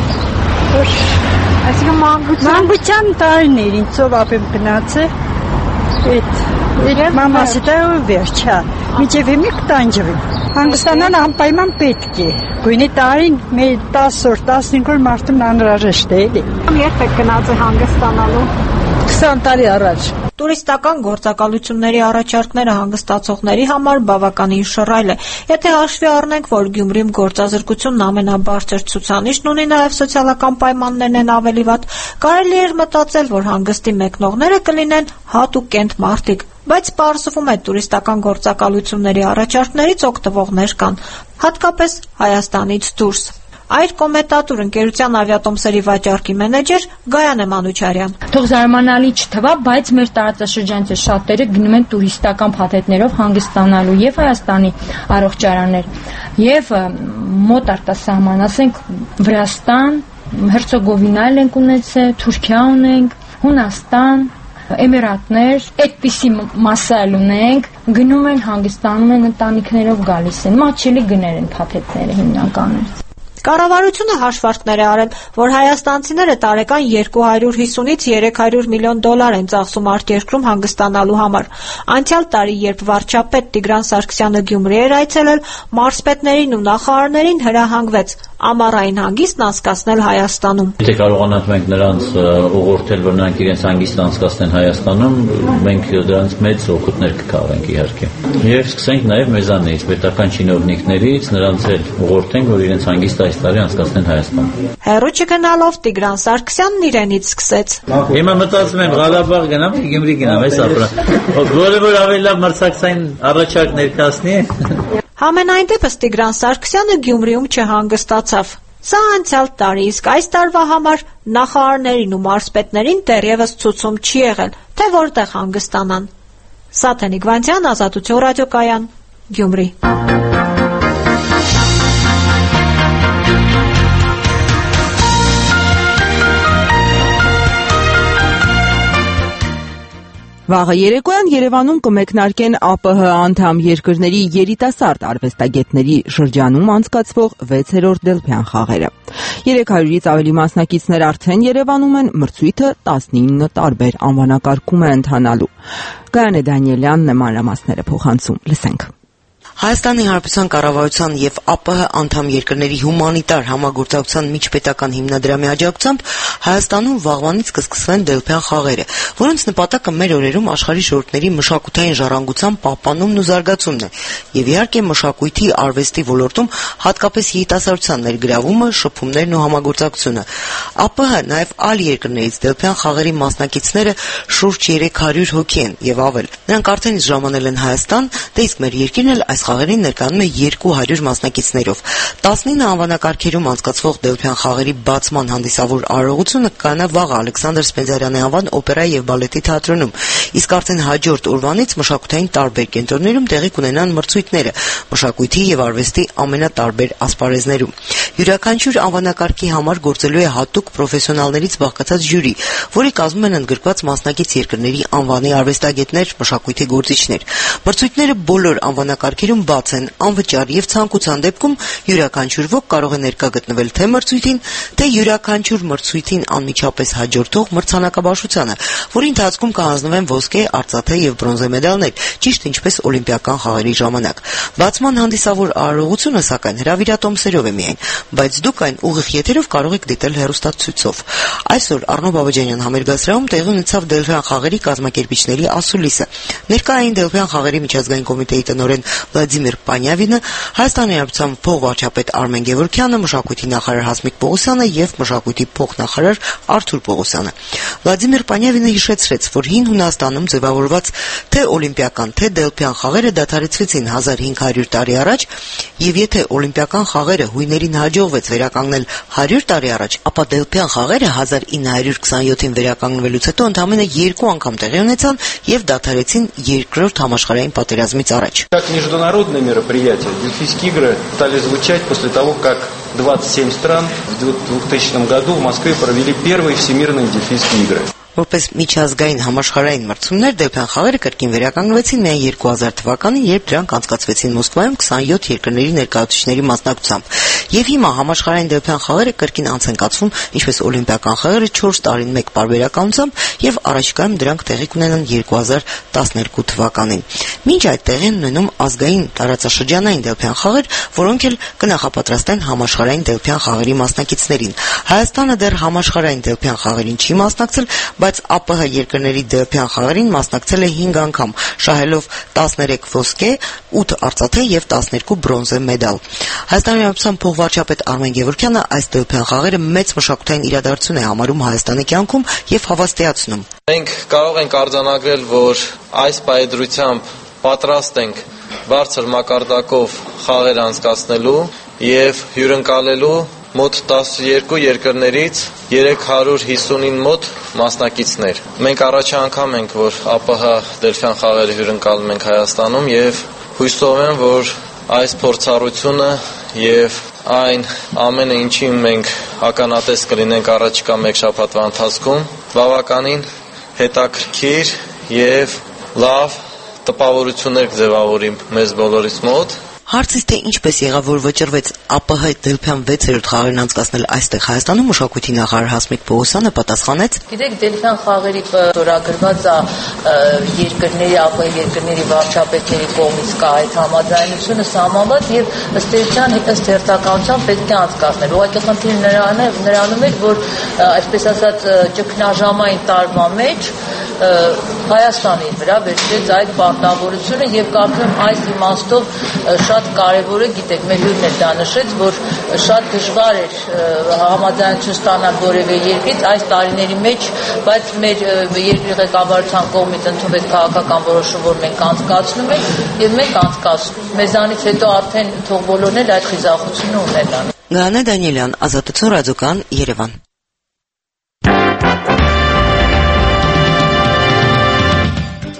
Այսինքն մանկության տարիներին ծովապ եմ գնացել։ Այդ մամասի դա վերջա։ Միջև եմ տանջվում։ Հանգստանալ անպայման պետք է։ Գույնի տարին մեր 10 օր, 15 օր մարդուն անհրաժեշտ է էլի։ Երբ եք գնացել հանգստանալու։ 20 տարի առաջ։ Տուրիստական գործակալությունների առաջարկները հանգստացողների համար բավականին շռայլ է։ Եթե հաշվի առնենք, որ Գյումրիում գործազրկությունն ամենաբարձր ցուցանիշն ունի, նաև սոցիալական պայմաններն են ավելի վատ, կարելի էր մտածել, որ հանգստի մեկնողները կլինեն հատուկ կենտ մարդիկ, բայց պարզվում է տուրիստական գործակալությունների առաջարկներից օգտվողներ կան, հատկապես Հայաստանից դուրս։ Այր կոմետատոր ընկերության ավիատոմսերի վաճառքի մենեջեր Գայանե Մանուչարյան։ Թող զարմանալի չթվա, բայց մեր տարածաշրջանից շատերը գնում են տուրիստական փաթեթներով հանգստանալու եւ Հայաստանի առողջարաններ եւ մոտ արտասահման, ասենք Վրաստան, Հերցեգովինա ենք ունեցել, Թուրքիա ունենք, Հունաստան, Էմիրատներ, այդպիսի մասալ ունենք, գնում են հանգստանում են ընտանիքներով գալիս են, մաչելի գներ են փաթեթները հիմնականում։ Կառավարությունը հաշվարկներ է արել, որ հայաստանցիները տարեկան $250-ից $300 միլիոն են ծախսում արտերկրում հանգստանալու համար։ Անցյալ տարի, երբ վարչապետ Տիգրան Սարգսյանը Գյումրի էր այցելել, մարզպետներին ու նախարարներին հրահանգվեց ամառային հանգիստն անցկացնել Հայաստանում։ Եթե կարողանանք մենք նրանց ուղղորդել, որ նրանք իրենց հանգիստը անցկացնեն Հայաստանում, մենք դրանց մեծ օգուտներ կկարողանք իհարկե։ Եվ սկսենք նաև մեզանից, պետական չինովնիկներից, նրանց էլ ուղղորդենք, որ իրենց հանգիստը այս տարի անցկացնեն Հայաստանում։ Հեռու չգնալով Տիգրան Սարգսյանն իրենից սկսեց։ Հիմա մտածում եմ Ղարաբաղ գնամ, Գյումրի գնամ, այս ապրա։ Որը որ ավելի լավ մրցակցային առաջարկ ներկայացնի։ Համենայն դեպս Տիգրան Սարգսյանը Գյումրիում չհանգստացավ։ Սա անցյալ տարի, իսկ այս տարվա համար նախարարներին ու մարզպետներին դեռևս ցուցում չի եղել, թե որտեղ հանգստանան։ Սաթենիկ Վանցյան, Ազատություն ռադիոկայան, Գյումրի։ Վաղը երեկոյան Երևանում կմեկնարկեն ԱՊՀ անդամ երկրների երիտասարդ արվեստագետների շրջանում անցկացվող 6-րդ Դելփյան խաղերը։ 300-ից ավելի մասնակիցներ արդեն Երևանում են, մրցույթը 19 տարբեր անվանակարգում է ընթանալու։ Գայանե Դանիելյանն է մանրամասները փոխանցում։ Լսենք։ Հայաստանի Հանրապետության կառավարության եւ ԱՊՀ անդամ երկրների հումանիտար համագործակցության միջպետական հիմնադրամի աջակցությամբ Հայաստանում վաղվանից կսկսվեն Դելփյան խաղերը, որոնց նպատակը մեր օրերում աշխարհի ժողովուրդների մշակութային ժառանգության պահպանումն ու զարգացումն է եւ իհարկե մշակույթի արվեստի ոլորտում հատկապես երիտասարդության ներգրավումը, շփումներն ու համագործակցությունը։ ԱՊՀ նաեւ այլ երկրներից Դելփյան խաղերի մասնակիցները շուրջ 300 հոգի են եւ ավել։ Նրանք արդեն ժամանել են Հայաստան, դե իսկ մեր երկիրն էլ այս խաղերին ներկայանում է 200 մասնակիցներով։ 19 անվանակարգերում անցկացվող Դելփյան խաղերի բացման հանդիսավոր արարողությունը կայանա վաղը Ալեքսանդր Սպենդիարյանի անվան օպերայի եւ բալետի թատրոնում, իսկ արդեն հաջորդ օրվանից մշակութային տարբեր կենտրոններում տեղի կունենան մրցույթները մշակույթի եւ արվեստի ամենատարբեր ասպարեզներում։ Յուրաքանչյուր անվանակարգի համար գործելու է հատուկ պրոֆեսիոնալներից բաղկացած ժյուրի, որի կազմում են ընդգրկված մասնակից երկրների անվանի արվեստագետներ, մշակույթի գործիչներ։ Մրցույթները բոլոր անվանակարգերում բաց են, անվճար եւ ցանկության դեպքում յուրաքանչյուր ոք կարող է ներկա գտնվել թե մրցույթին, թե յուրաքանչյուր մրցույթին անմիջապես հաջորդող մրցանակաբաշխությանը, որի ընթացքում կհանձնվեն ոսկե, արծաթե եւ բրոնզե մեդալներ, ճիշտ ինչպես օլիմպիական խաղերի ժամանակ։ Բացման հանդիսավոր արարողությունը սակայն հրավիրատոմսերով է միայն, բայց դուք այն ուղիղ եթերով կարող եք դիտել հեռուստացույցով։ Այսօր Առնո Բաբաջանյան համերգասրահում տեղի ունեցավ Դելփյան խաղերի կազմակերպիչների ասուլիսը։ Ներկա էին Դելփյան խաղերի միջազգային կոմիտեի տնօրեն Վլադիմիր Պանյավինը, Հայաստանի Հանրապետության փոխվարչապետ Արմեն Գևորգյանը, մշակույթի նախարար Հասմիկ Պողոսյանը եւ մշակույթի փոխնախարար Արթուր Պողոսյանը։ Վլադիմիր Պանյավինը հիշեցրեց, որ հին Հունաստանում ձևավորված թե օլիմպիական, թե Դելփյան խաղերը դադարեցվեցին 1500 տարի առաջ, եւ եթե օլիմպիական խաղերը հույներին հաջողվեց վերականգնել 100 տարի առաջ, ապա Դելփյան խաղերը 1927-ին վերականգնվելուց հետո ընդամենը 2 անգամ տեղի ունեցան եւ դադարեցին Երկրորդ համաշխարհային պատերազմից առաջ։ Как международное мероприятие, Дельфийские игры стали звучать после того, как 27 стран в 2000 году в Москве провели первые всемирные Дельфийские игры. Որպես միջազգային համաշխարհային մրցումներ Դելփյան խաղերը կրկին վերականգնվեցին միայն 2000 թվականին, երբ դրանք անցկացվեցին Մոսկվայում 27 երկրների ներկայացուցիչների մասնակցությամբ։ Եվ հիմա համաշխարհային Դելփյան խաղերը կրկին անց են կացվում, ինչպես օլիմպիական խաղերը 4 տարին մեկ պարբերականությամբ, եւ առաջիկայում դրանք տեղի կունենան 2012 թվականին։ Մինչ այդ տեղի են ունենում ազգային տարածաշրջանային Դելփյան խաղեր, որոնք էլ կնախապատրաստեն համաշխարհային Դելփյան խաղերի մասնակիցներին։ Հայաստանը դեռ համաշխարհային Դելփյան խաղերին չի մասնակցել, բայց ԱՊՀ երկրների Դելփյան խաղերին մասնակցել է 5 անգամ, շահելով 13 ոսկե, 8 արծաթե եւ 12 բրոնզե մեդալ։ Հայաստանի Հանրապետության փոխվարչապետ Արմեն Գևորգյանը այս Դելփյան խաղերը մեծ մշակութային իրադարձություն է համարում Հայաստանի կյանքում եւ հավաստիացնում։ Մենք կարող ենք արձանագրել, որ այս պայծրությամբ պատրաստ ենք բարձր մակարդակով խաղեր անցկացնելու եւ հյուրընկալելու մոտ 12 երկրներից 359 մոտ մասնակիցներ։ Մենք առաջ անգամ ենք, որ ԱՊՀ Դելփյան խաղերը հյուրընկալում ենք Հայաստանում եւ հույսով եմ, որ այս փորձառությունը եւ այն ամենը, ինչի մենք ականատես կլինենք առաջիկա մեկ շաբաթվա ընթացքում, բավականին հետաքրքիր եւ լավ տպավորություններ կձևավորի մեզ բոլորիս մոտ։ Հարցից թե ինչպես եղավ, որ վճռվեց ԱՊՀ Դելփյան 6-րդ խաղերն անցկացնել այստեղ Հայաստանում, մշակույթի նախարար Հասմիկ Պողոսյանը պատասխանեց. Գիտեք, Դելփյան խաղերի ստորագրված երկրների, ԱՊՀ երկրների վարչապետների կողմից կա այդ համաձայնությունը սահմանված եւ ըստ էության ըստ հերթականության պետք է անցկացնել։ Ուղղակի խնդիրը նրանում էր, որ այսպես ասած ճգնաժամային տարվա մեջ Հայաստանի վրա վերցրեց այդ պարտավորությունը եւ կարծում եմ այս իմաստով շատ կարևոր է, գիտեք, մեր հյուրն էլ դա նշեց, որ շատ դժվար էր համաձայնություն ստանալ որևէ երկրից այս տարիների մեջ, բայց մեր երկրի ղեկավարության կողմից ընդունվեց քաղաքական որոշում, որ մենք անցկացնում ենք եւ մենք անցկացնում։ Մեզանից հետո արդեն թող բոլորն էլ այդ խիզախությունը ունենան։ Գայանե Դանիելյան, Ազատություն ռադիոկայան, Երևան։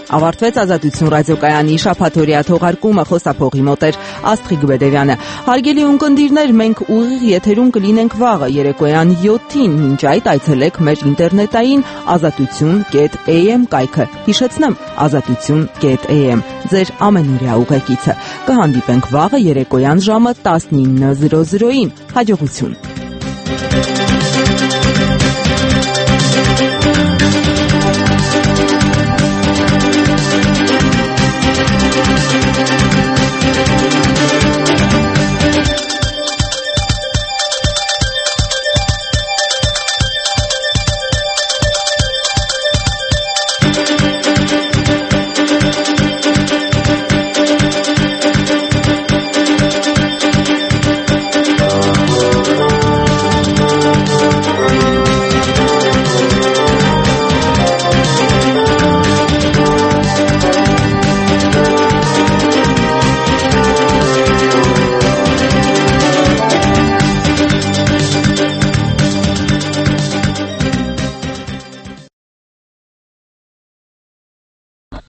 Ավարտվեց Ազատություն ռադիոկայանի շաբաթօրյա թողարկումը, խոսափողի մոտ էր Աստղիկ Բեդևյանը։ Հարգելի ունկնդիրներ, մենք ուղիղ եթերում կլինենք վաղը երեկոյան 7-ին, մինչ այդ այցելեք մեր ինտերնետային azatutun.am կայքը։ Հիշեցնեմ, azatutun.am, ձեր ամենօրյա ուղեկիցը։ Կհանդիպենք վաղը երեկոյան ժամը 19:00-ին։ Հաջողություն։